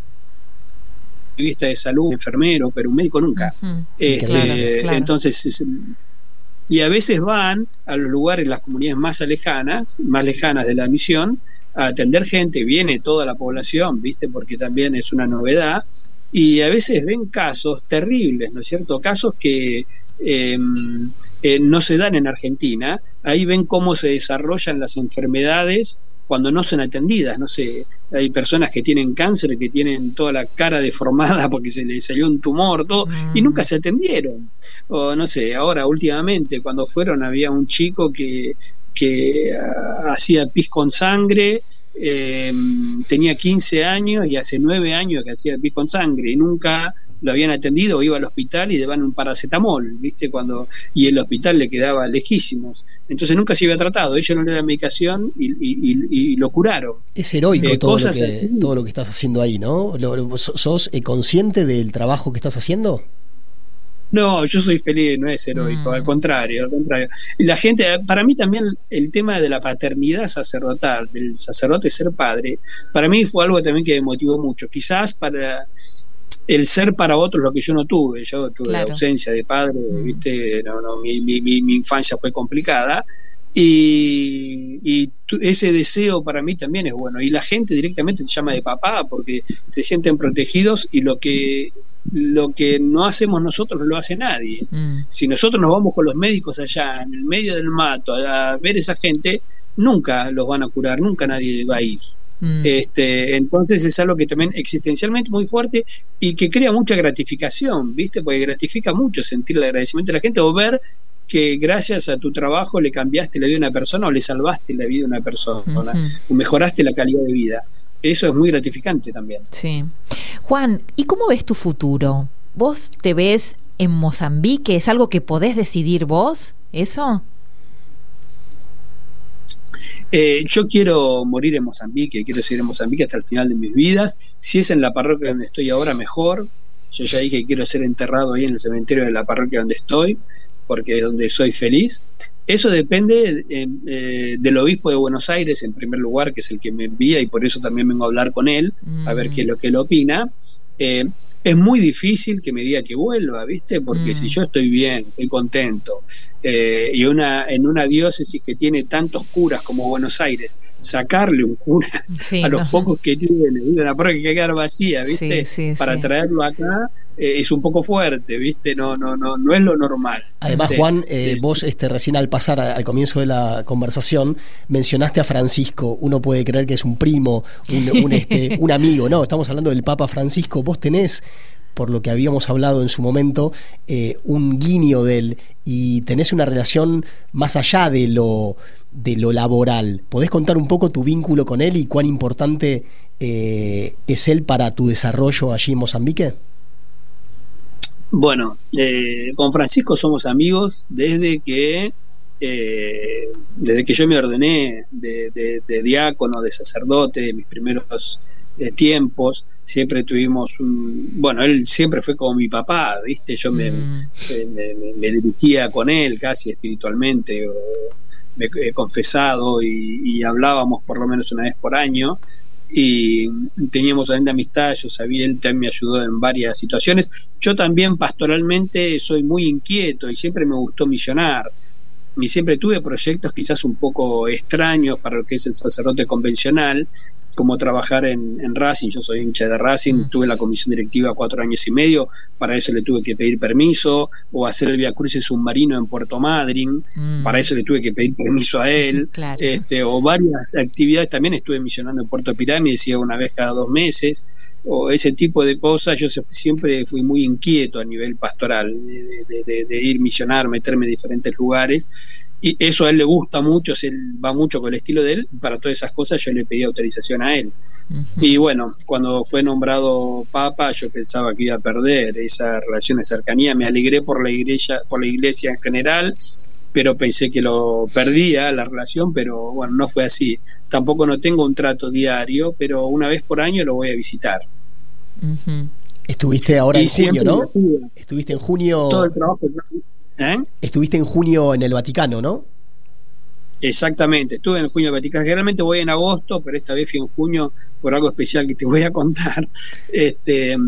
vista de salud, un enfermero, pero un médico nunca. Uh-huh. eh, claro, eh, claro. Entonces es, y a veces van a los lugares, las comunidades más lejanas, más lejanas de la misión, a atender gente. Viene toda la población, viste, porque también es una novedad, y a veces ven casos terribles, ¿no es cierto? Casos que eh, eh, no se dan en Argentina. Ahí ven cómo se desarrollan las enfermedades cuando no son atendidas. No sé, hay personas que tienen cáncer, que tienen toda la cara deformada porque se les salió un tumor, todo, mm. y nunca se atendieron. O no sé, ahora últimamente cuando fueron había un chico que que uh, hacía pis con sangre, eh, tenía quince años y hace nueve años que hacía pis con sangre y nunca lo habían atendido, iba al hospital y le daban un paracetamol, ¿viste? Cuando, y el hospital le quedaba lejísimos, entonces nunca se había tratado, ellos no le dieron medicación y, y, y, y lo curaron. Es heroico eh, todo, lo que, todo lo que estás haciendo ahí, ¿no? ¿Sos consciente del trabajo que estás haciendo? No, yo soy feliz, no es heroico, mm. al contrario, al contrario. Y la gente, para mí también el tema de la paternidad sacerdotal, del sacerdote ser padre, para mí fue algo también que me motivó mucho. Quizás para el ser para otros lo que yo no tuve, yo tuve claro. la ausencia de padre, mm. viste, no, no, mi, mi, mi, mi infancia fue complicada. Y, y tu, ese deseo para mí también es bueno. Y la gente directamente te llama de papá porque se sienten protegidos y lo que lo que no hacemos nosotros no lo hace nadie. Mm. Si nosotros nos vamos con los médicos allá en el medio del mato a ver esa gente, nunca los van a curar, nunca nadie va a ir. Mm. Este, entonces es algo que también existencialmente muy fuerte y que crea mucha gratificación, ¿viste? Porque gratifica mucho sentir el agradecimiento de la gente o ver que gracias a tu trabajo le cambiaste la vida de una persona o le salvaste la vida de una persona, uh-huh. o mejoraste la calidad de vida. Eso es muy gratificante también. Sí. Juan, ¿y cómo ves tu futuro? ¿Vos te ves en Mozambique? ¿Es algo que podés decidir vos? ¿Eso? Eh, yo quiero morir en Mozambique, quiero seguir en Mozambique hasta el final de mis vidas. Si es en la parroquia donde estoy ahora, mejor. Yo ya dije que quiero ser enterrado ahí en el cementerio de la parroquia donde estoy, porque es donde soy feliz. Eso depende eh, eh, del obispo de Buenos Aires, en primer lugar, que es el que me envía, y por eso también vengo a hablar con él, mm. a ver qué es lo que él opina. Eh, es muy difícil que me diga que vuelva, ¿viste? Porque mm. si yo estoy bien, estoy contento, eh, y una en una diócesis que tiene tantos curas como Buenos Aires, sacarle un cura sí, a los no. pocos que tiene, una parroquia que quedar vacía, ¿viste? Sí, sí, Para sí. traerlo acá eh, es un poco fuerte, ¿viste? No, no, no, no es lo normal. Además, ¿viste? Juan, eh, vos este, recién al pasar a, al comienzo de la conversación mencionaste a Francisco. Uno puede creer que es un primo, un, un, este, un amigo. No, estamos hablando del Papa Francisco. Vos tenés, por lo que habíamos hablado en su momento, eh, un guiño de él, y tenés una relación más allá de lo, de lo laboral. ¿Podés contar un poco tu vínculo con él y cuán importante eh, es él para tu desarrollo allí en Mozambique? Bueno, eh, con Francisco somos amigos desde que eh, desde que yo me ordené de, de, de diácono, de sacerdote, de mis primeros eh, tiempos. Siempre tuvimos un... Bueno, él siempre fue como mi papá, ¿viste? Yo me, mm. eh, me, me, me dirigía con él casi espiritualmente, o me he confesado y, y hablábamos por lo menos una vez por año, y teníamos también de amistad. Yo sabía, él también me ayudó en varias situaciones. Yo también pastoralmente soy muy inquieto y siempre me gustó misionar, y siempre tuve proyectos quizás un poco extraños para lo que es el sacerdote convencional, como trabajar en, en Racing. Yo soy hincha de Racing, mm. tuve la comisión directiva cuatro años y medio, para eso le tuve que pedir permiso, o hacer el Via Crucis submarino en Puerto Madryn, mm. para eso le tuve que pedir permiso a él, claro. este, o varias actividades. También estuve misionando en Puerto Pirámides, iba una vez cada dos meses, o ese tipo de cosas. Yo siempre fui muy inquieto a nivel pastoral, de, de, de, de ir misionar, meterme en diferentes lugares, y eso a él le gusta mucho, él va mucho con el estilo de él. Para todas esas cosas yo le pedí autorización a él. Uh-huh. Y bueno, cuando fue nombrado papa, yo pensaba que iba a perder esa relación de cercanía. Me alegré por la iglesia, por la iglesia en general, pero pensé que lo perdía la relación, pero bueno, no fue así. Tampoco no tengo un trato diario, pero una vez por año lo voy a visitar. Uh-huh. Estuviste ahora y en junio, ¿no? Estuviste en junio. Todo el trabajo. ¿Eh? Estuviste en junio en el Vaticano, ¿no? Exactamente, estuve en junio en el Vaticano. Generalmente voy en agosto, pero esta vez fui en junio por algo especial que te voy a contar. Este,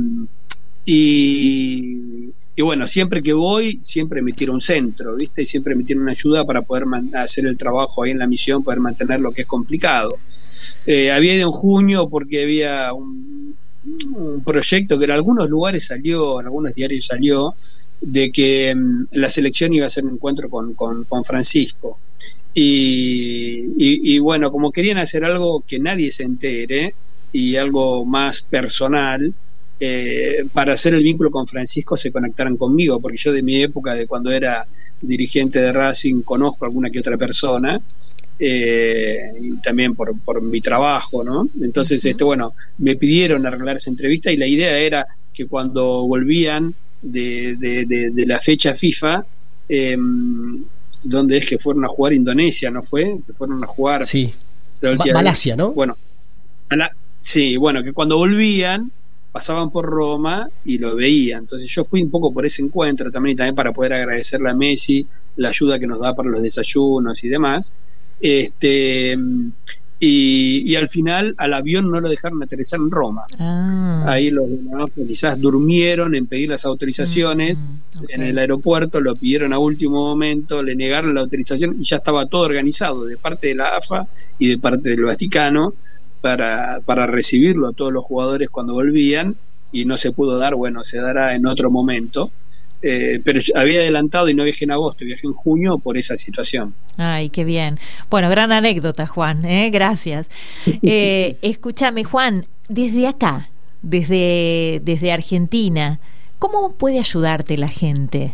y, y bueno, siempre que voy, siempre me tiro un centro, ¿viste? Siempre me tiro una ayuda para poder man- hacer el trabajo ahí en la misión, poder mantener lo que es complicado. Eh, había ido en junio porque había un, un proyecto que en algunos lugares salió, en algunos diarios salió, de que um, la selección iba a hacer un encuentro con, con, con Francisco, y, y, y bueno, como querían hacer algo que nadie se entere y algo más personal, eh, para hacer el vínculo con Francisco se conectaron conmigo, porque yo de mi época, de cuando era dirigente de Racing, conozco a alguna que otra persona, eh, y también por, por mi trabajo, ¿no? Entonces, uh-huh. este, bueno, me pidieron arreglar esa entrevista, y la idea era que cuando volvían De, de, de, de la fecha FIFA, eh, donde es que fueron a jugar Indonesia, ¿no fue? Que fueron a jugar. Sí. Malasia, ¿no? Bueno, la, sí, bueno, que cuando volvían pasaban por Roma y lo veían. Entonces yo fui un poco por ese encuentro también, y también para poder agradecerle a Messi la ayuda que nos da para los desayunos y demás. Este. Y, y al final al avión no lo dejaron aterrizar en Roma. Ah. Ahí los demás quizás durmieron en pedir las autorizaciones, mm, okay. en el aeropuerto lo pidieron a último momento, le negaron la autorización y ya estaba todo organizado de parte de la A F A y de parte del Vaticano para, para recibirlo a todos los jugadores cuando volvían, y no se pudo dar. Bueno, se dará en otro momento. Eh, pero había adelantado y no viajé en agosto, viajé en junio por esa situación. Ay, qué bien. Bueno, gran anécdota, Juan, ¿eh? Gracias. Eh, escúchame, Juan, desde acá, desde, desde Argentina, ¿cómo puede ayudarte la gente?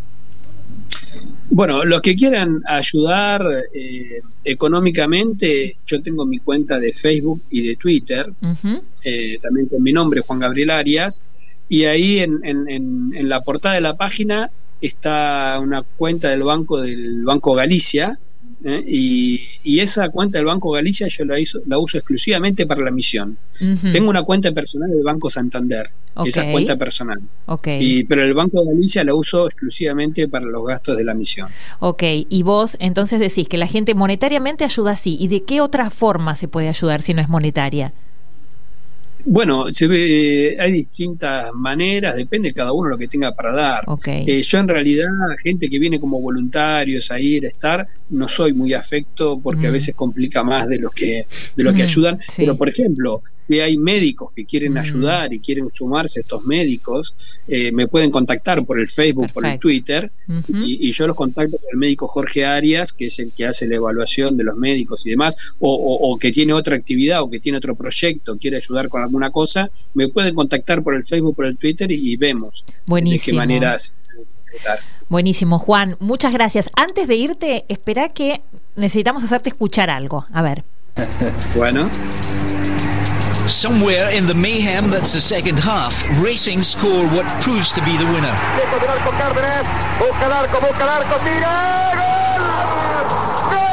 Bueno, los que quieran ayudar eh, económicamente, yo tengo mi cuenta de Facebook y de Twitter, uh-huh. eh, también con mi nombre, Juan Gabriel Arias. Y ahí en, en, en, en la portada de la página está una cuenta del banco del Banco Galicia, ¿eh? y, y esa cuenta del Banco Galicia yo la, hizo, la uso exclusivamente para la misión. Uh-huh. Tengo una cuenta personal del Banco Santander, okay. esa cuenta personal. Okay. Y, pero el Banco Galicia la uso exclusivamente para los gastos de la misión. Ok, y vos entonces decís que la gente monetariamente ayuda así. ¿Y de qué otra forma se puede ayudar si no es monetaria? Bueno, se ve, hay distintas maneras, depende de cada uno lo que tenga para dar. Okay. Eh, yo en realidad, gente que viene como voluntarios a ir, a estar, no soy muy afecto porque mm. a veces complica más de lo que de lo que mm, ayudan. Sí. Pero por ejemplo, si hay médicos que quieren mm. ayudar y quieren sumarse a estos médicos, eh, me pueden contactar por el Facebook, Perfecto. Por el Twitter, uh-huh. y, y yo los contacto con el médico Jorge Arias, que es el que hace la evaluación de los médicos y demás, o, o, o que tiene otra actividad o que tiene otro proyecto, quiere ayudar con alguna cosa, me pueden contactar por el Facebook, por el Twitter y, y vemos Buenísimo. De qué maneras ayudar. Buenísimo, Juan, muchas gracias. Antes de irte, espera que necesitamos hacerte escuchar algo. A ver. Bueno. Somewhere in the mayhem that's the second half, Racing score what proves to be the winner. Busca el arco, busca el arco, tira, ¡gol! ¡Gol!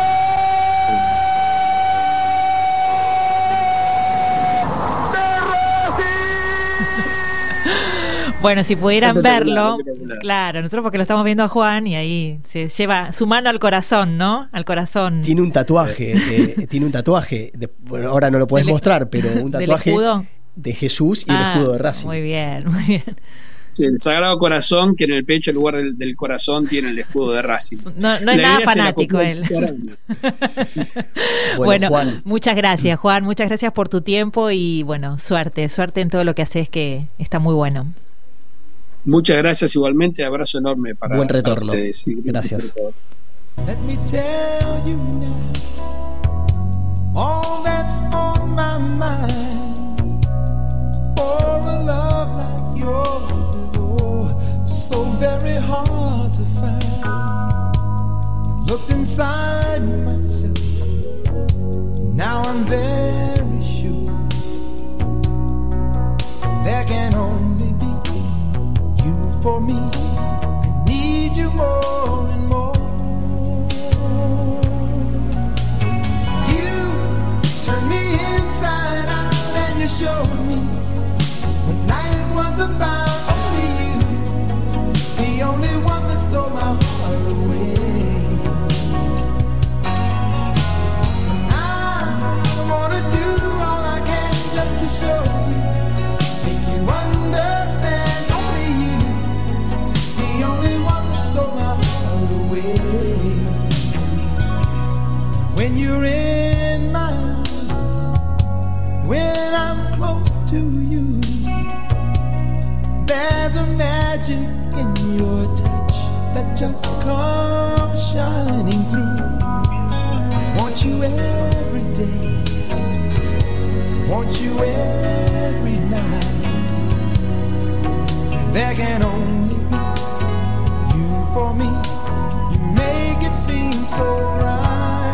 Bueno, si pudieran verlo, claro, nosotros porque lo estamos viendo a Juan y ahí se lleva su mano al corazón, ¿no? Al corazón. Tiene un tatuaje, eh, tiene un tatuaje, de, bueno, ahora no lo puedes mostrar, pero un tatuaje de Jesús y ah, el escudo de Racing. Muy bien, muy bien. Sí, el Sagrado Corazón, que en el pecho, en lugar del, del corazón, tiene el escudo de Racing. No, no es nada fanático él. bueno, bueno Juan. Muchas gracias, Juan, muchas gracias por tu tiempo y bueno, suerte, suerte en todo lo que haces, que está muy bueno. Muchas gracias igualmente, abrazo enorme para, Buen retorno. para ustedes. Sí, gracias. Let me tell you now all that's on my mind. For a love like yours is oh so very hard to find. I looked inside myself, now I'm very sure there can only be for me. I need you more and more. You turned me inside out and you showed me what life was about. Only you, the only one that stole my heart away. I wanna do all I can just to show you, make you understand. When you're in my arms, when I'm close to you, there's a magic in your touch that just comes shining through. I want you every day, want you every night. There can only be you for me. You make it seem so right.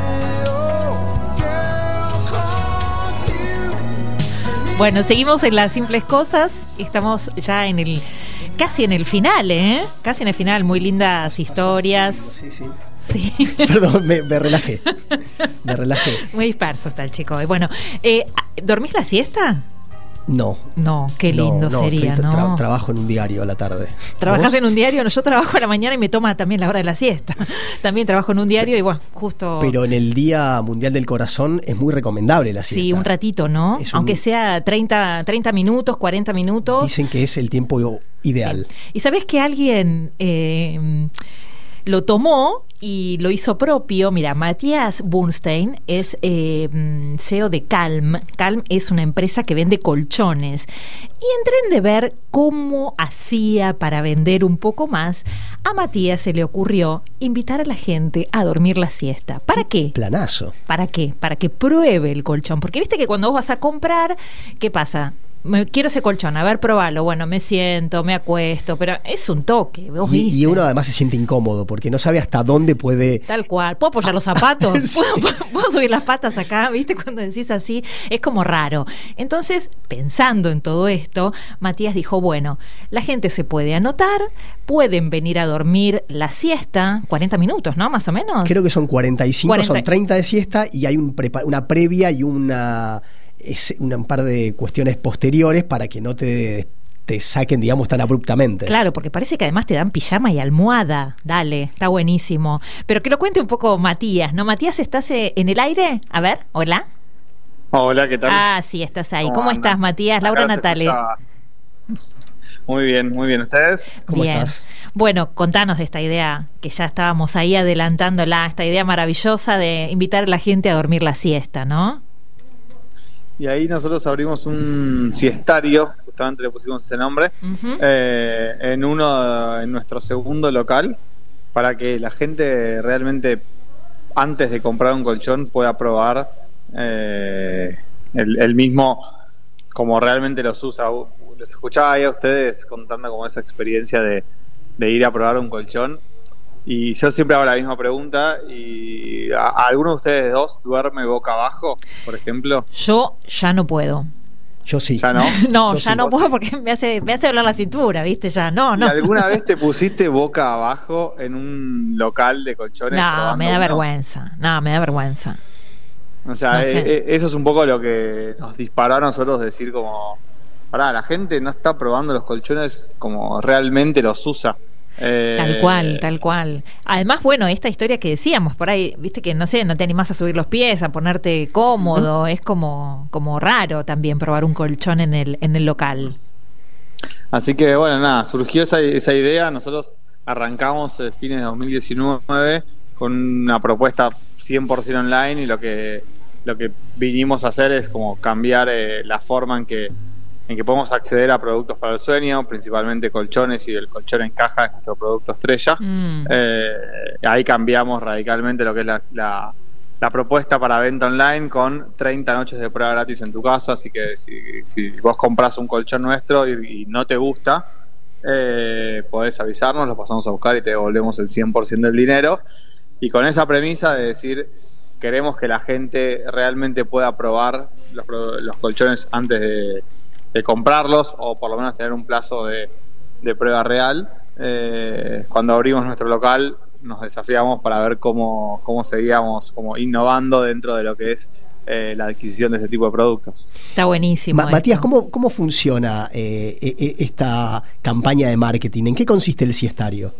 Bueno, seguimos en las simples cosas. Estamos ya en el casi en el final, ¿eh? Casi en el final. Muy lindas historias. Sí, sí. Sí. Perdón, me, me relajé. Me relajé. Muy disperso está el chico. Bueno, eh, ¿dormís la siesta? No. No, qué lindo no, no, sería, tra- ¿no? Tra- trabajo en un diario a la tarde. ¿Trabajás ¿Vos? en un diario? No, yo trabajo a la mañana y me toma también la hora de la siesta. También trabajo en un diario y bueno, justo... Pero en el Día Mundial del Corazón es muy recomendable la siesta. Sí, un ratito, ¿no? Un... Aunque sea treinta, treinta minutos, cuarenta minutos. Dicen que es el tiempo ideal. Sí. Y sabés que alguien... Eh, lo tomó y lo hizo propio. Mira, Matías Burnstein es eh, C E O de Calm. Calm es una empresa que vende colchones. Y en tren de ver cómo hacía para vender un poco más, a Matías se le ocurrió invitar a la gente a dormir la siesta. ¿Para qué? Planazo. ¿Para qué? Para que pruebe el colchón. Porque viste que cuando vos vas a comprar, ¿qué pasa? Me, quiero ese colchón, a ver, probalo. Bueno, me siento, me acuesto, pero es un toque. ¿Vos y, viste? y uno además se siente incómodo porque no sabe hasta dónde puede. Tal cual. ¿Puedo apoyar los zapatos? Sí. ¿Puedo, ¿Puedo subir las patas acá? ¿Viste? Cuando decís así, es como raro. Entonces, pensando en todo esto, Matías dijo: bueno, la gente se puede anotar, pueden venir a dormir la siesta, cuarenta minutos, ¿no? Más o menos. Creo que son cuarenta y cinco, cuarenta son treinta de siesta y hay un prepa- una previa y una. Es un par de cuestiones posteriores para que no te, te saquen, digamos, tan abruptamente. Claro, porque parece que además te dan pijama y almohada. Dale, está buenísimo. Pero que lo cuente un poco Matías, ¿no? Matías, ¿estás en el aire? A ver, hola. Hola, ¿qué tal? Ah, sí, estás ahí. ¿Cómo, ¿Cómo estás, Matías? Laura Natale. Muy bien, muy bien. ¿Ustedes? ¿Cómo Bien. estás? Bueno, contanos de esta idea, que ya estábamos ahí adelantándola, esta idea maravillosa de invitar a la gente a dormir la siesta, ¿no? Y ahí nosotros abrimos un siestario, justamente le pusimos ese nombre, Uh-huh. eh, en uno, en nuestro segundo local, para que la gente realmente, antes de comprar un colchón, pueda probar eh, el, el mismo como realmente los usa. Les escuchaba ahí a ustedes contando como esa experiencia de, de ir a probar un colchón, y yo siempre hago la misma pregunta. Y ¿a, a alguno de ustedes dos duerme boca abajo, por ejemplo? Yo ya no puedo. Yo sí. ¿Ya no? No, Yo ya sí. no puedo porque me hace, me hace doblar la cintura, ¿viste? Ya, no, no. ¿Y alguna vez te pusiste boca abajo en un local de colchones? No, probando me da uno? vergüenza. No, me da vergüenza. O sea, No eh, sé. eh, eso es un poco lo que nos disparó a nosotros, decir como, pará, la gente no está probando los colchones como realmente los usa. Eh, Tal cual, tal cual. Además, bueno, esta historia que decíamos por ahí, viste que no sé, no te animás a subir los pies, a ponerte cómodo, es como, como raro también probar un colchón en el, en el local. Así que bueno, nada, surgió esa, esa idea. Nosotros arrancamos eh, fines de dos mil diecinueve con una propuesta cien por ciento online, y lo que lo que vinimos a hacer es como cambiar eh, la forma en que en que podemos acceder a productos para el sueño, principalmente colchones, y el colchón en caja es nuestro producto estrella. Mm. Eh, ahí cambiamos radicalmente lo que es la, la, la propuesta para venta online, con treinta noches de prueba gratis en tu casa. Así que si, si vos compras un colchón nuestro y, y no te gusta, eh, podés avisarnos, lo pasamos a buscar y te devolvemos el cien por ciento del dinero. Y con esa premisa de decir, queremos que la gente realmente pueda probar los, los colchones antes de, de comprarlos, o por lo menos tener un plazo de, de prueba real. Eh, cuando abrimos nuestro local nos desafiamos para ver cómo, cómo seguíamos como innovando dentro de lo que es eh, la adquisición de este tipo de productos. Está buenísimo. Ma- Matías, esto. ¿cómo, cómo funciona eh, eh, esta campaña de marketing? ¿En qué consiste el siestario?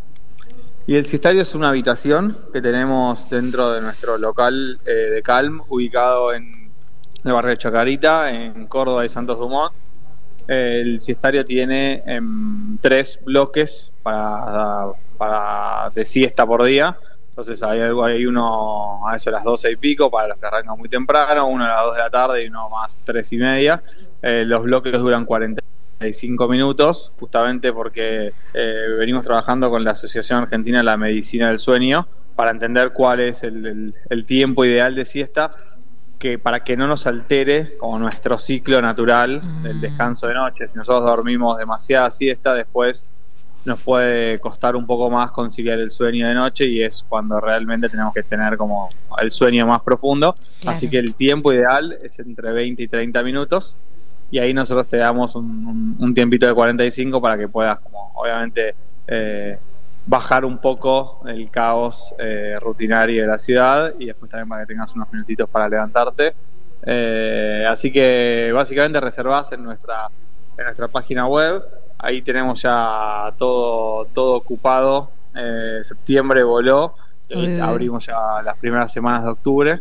Y el siestario es una habitación que tenemos dentro de nuestro local eh, de Calm, ubicado en el barrio de Chacarita, en Córdoba y Santos Dumont. Eh, el siestario tiene em, tres bloques para, para de siesta por día. Entonces hay, algo, hay uno a eso a las doce y pico para los que arrancan muy temprano, uno a las dos de la tarde y uno más tres y media. Eh, los bloques duran cuarenta y cinco minutos, justamente porque eh, venimos trabajando con la Asociación Argentina de la Medicina del Sueño para entender cuál es el, el, el tiempo ideal de siesta, que para que no nos altere como nuestro ciclo natural del descanso de noche. Si nosotros dormimos demasiada siesta, después nos puede costar un poco más conciliar el sueño de noche, y es cuando realmente tenemos que tener como el sueño más profundo. Claro. Así que el tiempo ideal es entre veinte y treinta minutos, y ahí nosotros te damos un, un, un tiempito de cuarenta y cinco para que puedas como obviamente eh, bajar un poco el caos eh, rutinario de la ciudad, y después también para que tengas unos minutitos para levantarte. Eh, así que básicamente reservás en nuestra en nuestra página web. Ahí tenemos ya todo todo ocupado. Eh, septiembre voló, y abrimos ya las primeras semanas de octubre.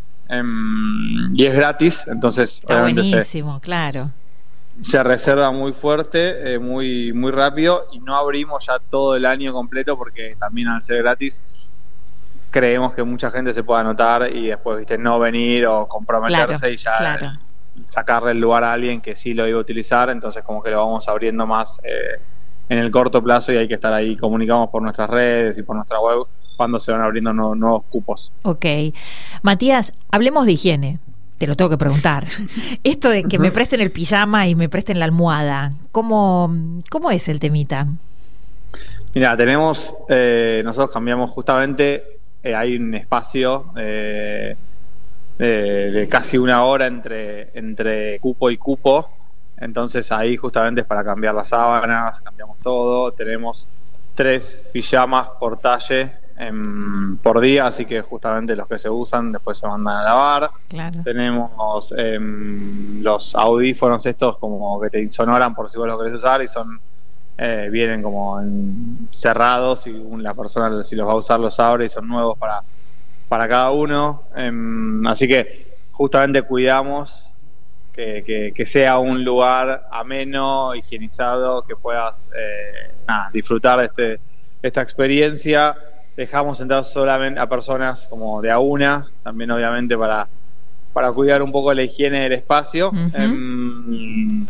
Um, y es gratis, entonces Está obviamente buenísimo, se, claro. se reserva muy fuerte, eh, muy muy rápido, y no abrimos ya todo el año completo porque también al ser gratis creemos que mucha gente se puede anotar y después, viste, no venir o comprometerse, Claro, y ya claro. sacarle el lugar a alguien que sí lo iba a utilizar. Entonces como que lo vamos abriendo más eh, en el corto plazo, y hay que estar ahí. Comunicamos por nuestras redes y por nuestra web cuando se van abriendo no, nuevos cupos. Ok. Matías, hablemos de higiene. Te lo tengo que preguntar. Esto de que me presten el pijama y me presten la almohada, ¿cómo, cómo es el temita? Mira, tenemos, eh, nosotros cambiamos justamente, eh, hay un espacio eh, de, de casi una hora entre, entre cupo y cupo. Entonces ahí justamente es para cambiar las sábanas, cambiamos todo. Tenemos tres pijamas por talle en, por día, así que justamente los que se usan después se mandan a lavar. Claro. Tenemos eh, los audífonos estos como que te insonoran por si vos los querés usar, y son eh, vienen como en, cerrados, y un, la persona si los va a usar los abre, y son nuevos para, para cada uno. Eh, así que justamente cuidamos que, que, que sea un lugar ameno, higienizado, que puedas eh, nada, disfrutar de este, esta experiencia. Dejamos entrar solamente a personas como de a una, también obviamente para, para cuidar un poco la higiene del espacio. Uh-huh. Um,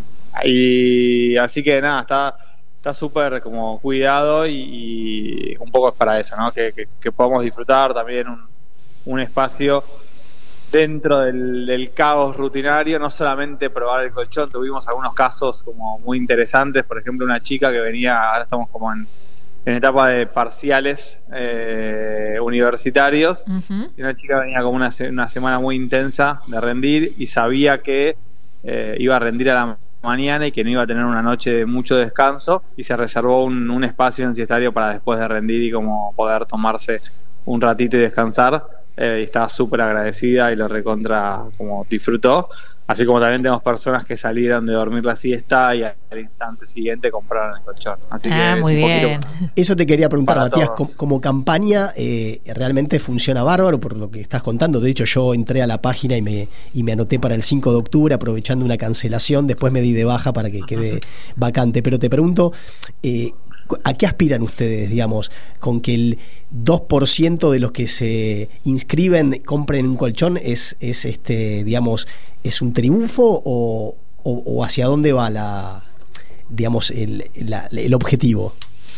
y así que nada, está está súper como cuidado y, y un poco es para eso, ¿no? Que, que, que podamos disfrutar también un, un espacio dentro del, del caos rutinario, no solamente probar el colchón. Tuvimos algunos casos como muy interesantes, por ejemplo una chica que venía, ahora estamos como en, en etapa de parciales eh, universitarios, uh-huh. y una chica venía como una, una semana muy intensa de rendir y sabía que eh, iba a rendir a la mañana y que no iba a tener una noche de mucho descanso, y se reservó un, un espacio en el siestario para después de rendir y como poder tomarse un ratito y descansar. Eh, y estaba súper agradecida y lo recontra como disfrutó, así como también tenemos personas que salieron de dormir la siesta y al instante siguiente compraron el colchón, así ah, que muy es un bien. Eso te quería preguntar, Matías, como, como campaña eh, realmente funciona bárbaro por lo que estás contando. De hecho yo entré a la página y me, y me anoté para el cinco de octubre aprovechando una cancelación, después me di de baja para que quede vacante, pero te pregunto, eh, ¿a qué aspiran ustedes, digamos, con que el dos por ciento de los que se inscriben compren un colchón? ¿Es, es este, digamos, es un triunfo o, o, o hacia dónde va la, digamos, el, la, el objetivo?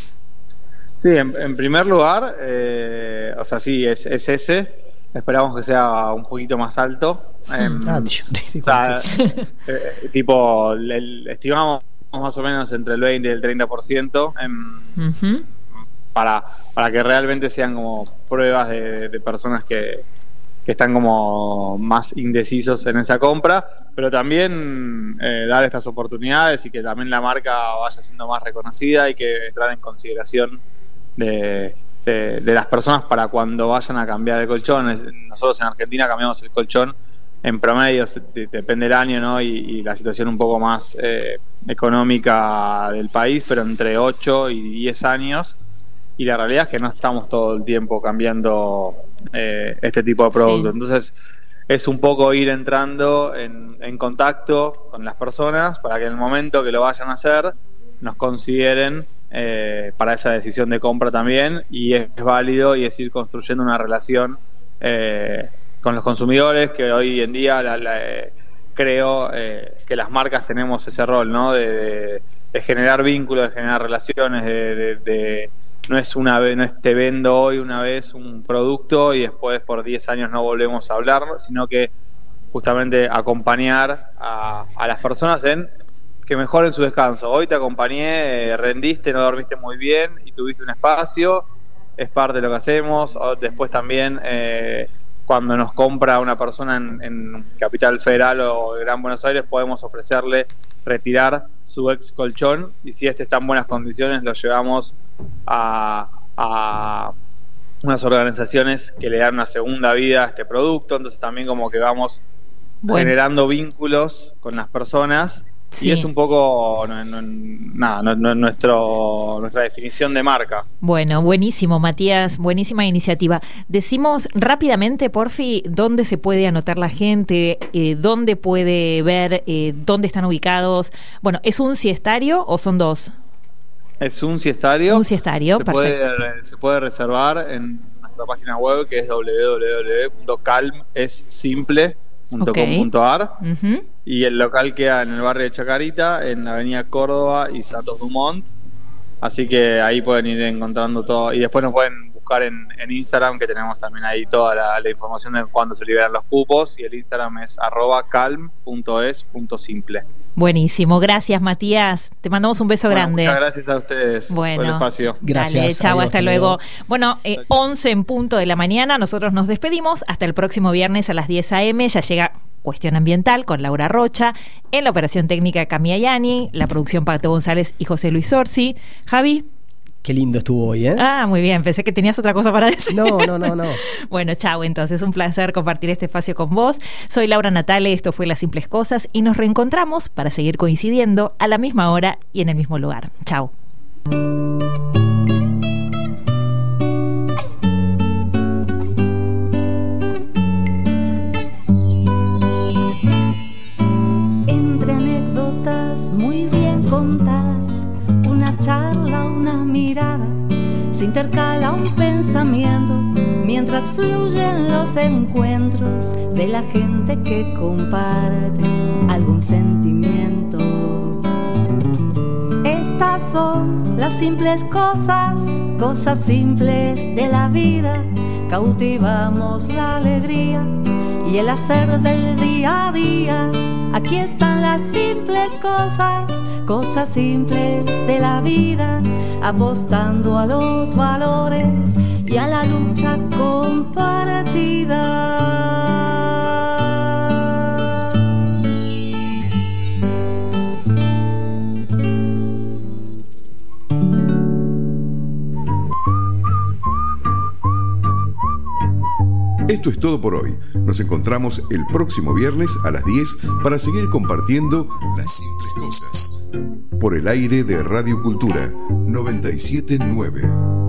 Sí, en, en primer lugar, eh, o sea, sí, es, es ese. Esperamos que sea un poquito más alto. Eh, ah, Dios, o sea, eh, tipo, el, estimamos más o menos entre el veinte y el treinta por ciento eh, uh-huh. para, para que realmente sean como pruebas de, de personas que, que están como más indecisos en esa compra, pero también eh, dar estas oportunidades y que también la marca vaya siendo más reconocida y que entrar en consideración de, de, de las personas para cuando vayan a cambiar de colchón. Nosotros en Argentina cambiamos el colchón en promedio, depende del año, ¿no? y, y la situación un poco más eh, económica del país, pero entre ocho y diez años, y la realidad es que no estamos todo el tiempo cambiando eh, este tipo de productos. Sí. Entonces es un poco ir entrando en, en contacto con las personas para que en el momento que lo vayan a hacer nos consideren eh, para esa decisión de compra también, y es, es válido y es ir construyendo una relación eh, con los consumidores, que hoy en día la, la, eh, creo eh, que las marcas tenemos ese rol, ¿no? De, de, de generar vínculos, de generar relaciones, de, de, de no es una vez, no es te vendo hoy una vez un producto y después por diez años no volvemos a hablar, sino que justamente acompañar a, a las personas en que mejoren su descanso. Hoy te acompañé, eh, rendiste, no dormiste muy bien y tuviste un espacio, es parte de lo que hacemos. O después también eh, cuando nos compra una persona en, en Capital Federal o Gran Buenos Aires, podemos ofrecerle retirar su ex colchón, y si este está en buenas condiciones lo llevamos a, a unas organizaciones que le dan una segunda vida a este producto. Entonces también como que vamos bueno. generando vínculos con las personas. Sí. Y es un poco no, no, nada, no, no, nuestro, nuestra definición de marca. Bueno, buenísimo, Matías, buenísima iniciativa. Decimos rápidamente, porfi, dónde se puede anotar la gente, eh, dónde puede ver, eh, dónde están ubicados. Bueno, ¿es un siestario o son dos? Es un siestario. Un siestario, se perfecto. Puede, se puede reservar en nuestra página web, que es doble u doble u doble u punto calm es simple punto com punto a r. Uh-huh. Y el local queda en el barrio de Chacarita, en la avenida Córdoba y Santos Dumont. Así que ahí pueden ir encontrando todo. Y después nos pueden buscar en, en Instagram, que tenemos también ahí toda la, la información de cuándo se liberan los cupos. Y el Instagram es arroba calm punto es punto simple. Buenísimo, gracias, Matías. Te mandamos un beso bueno, grande. Muchas gracias a ustedes bueno, por el espacio. Gracias. Dale, chau, hasta luego. Bueno, eh, once en punto de la mañana, nosotros nos despedimos. Hasta el próximo viernes a las diez a.m. Ya llega Cuestión Ambiental con Laura Rocha, en la operación técnica Cami Yani, la producción Pato González y José Luis Orsi. Javi. Qué lindo estuvo hoy, ¿eh? Ah, muy bien, pensé que tenías otra cosa para decir. No, no, no, no. Bueno, chao, entonces, un placer compartir este espacio con vos. Soy Laura Natale, esto fue Las Simples Cosas y nos reencontramos para seguir coincidiendo a la misma hora y en el mismo lugar. Chao. contadas, una charla, una mirada, se intercala un pensamiento mientras fluyen los encuentros de la gente que comparte algún sentimiento. Estas son las simples cosas, cosas simples de la vida. Cautivamos la alegría y el hacer del día a día. Aquí están las simples cosas, cosas simples de la vida, apostando a los valores y a la lucha compartida. Esto es todo por hoy. Nos encontramos el próximo viernes a las diez para seguir compartiendo las simples cosas por el aire de Radio Cultura noventa y siete punto nueve.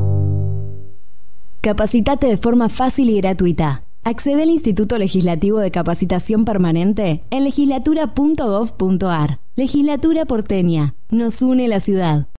Capacitate de forma fácil y gratuita. Accede al Instituto Legislativo de Capacitación Permanente en legislatura punto gov punto ar. Legislatura porteña. Nos une la ciudad.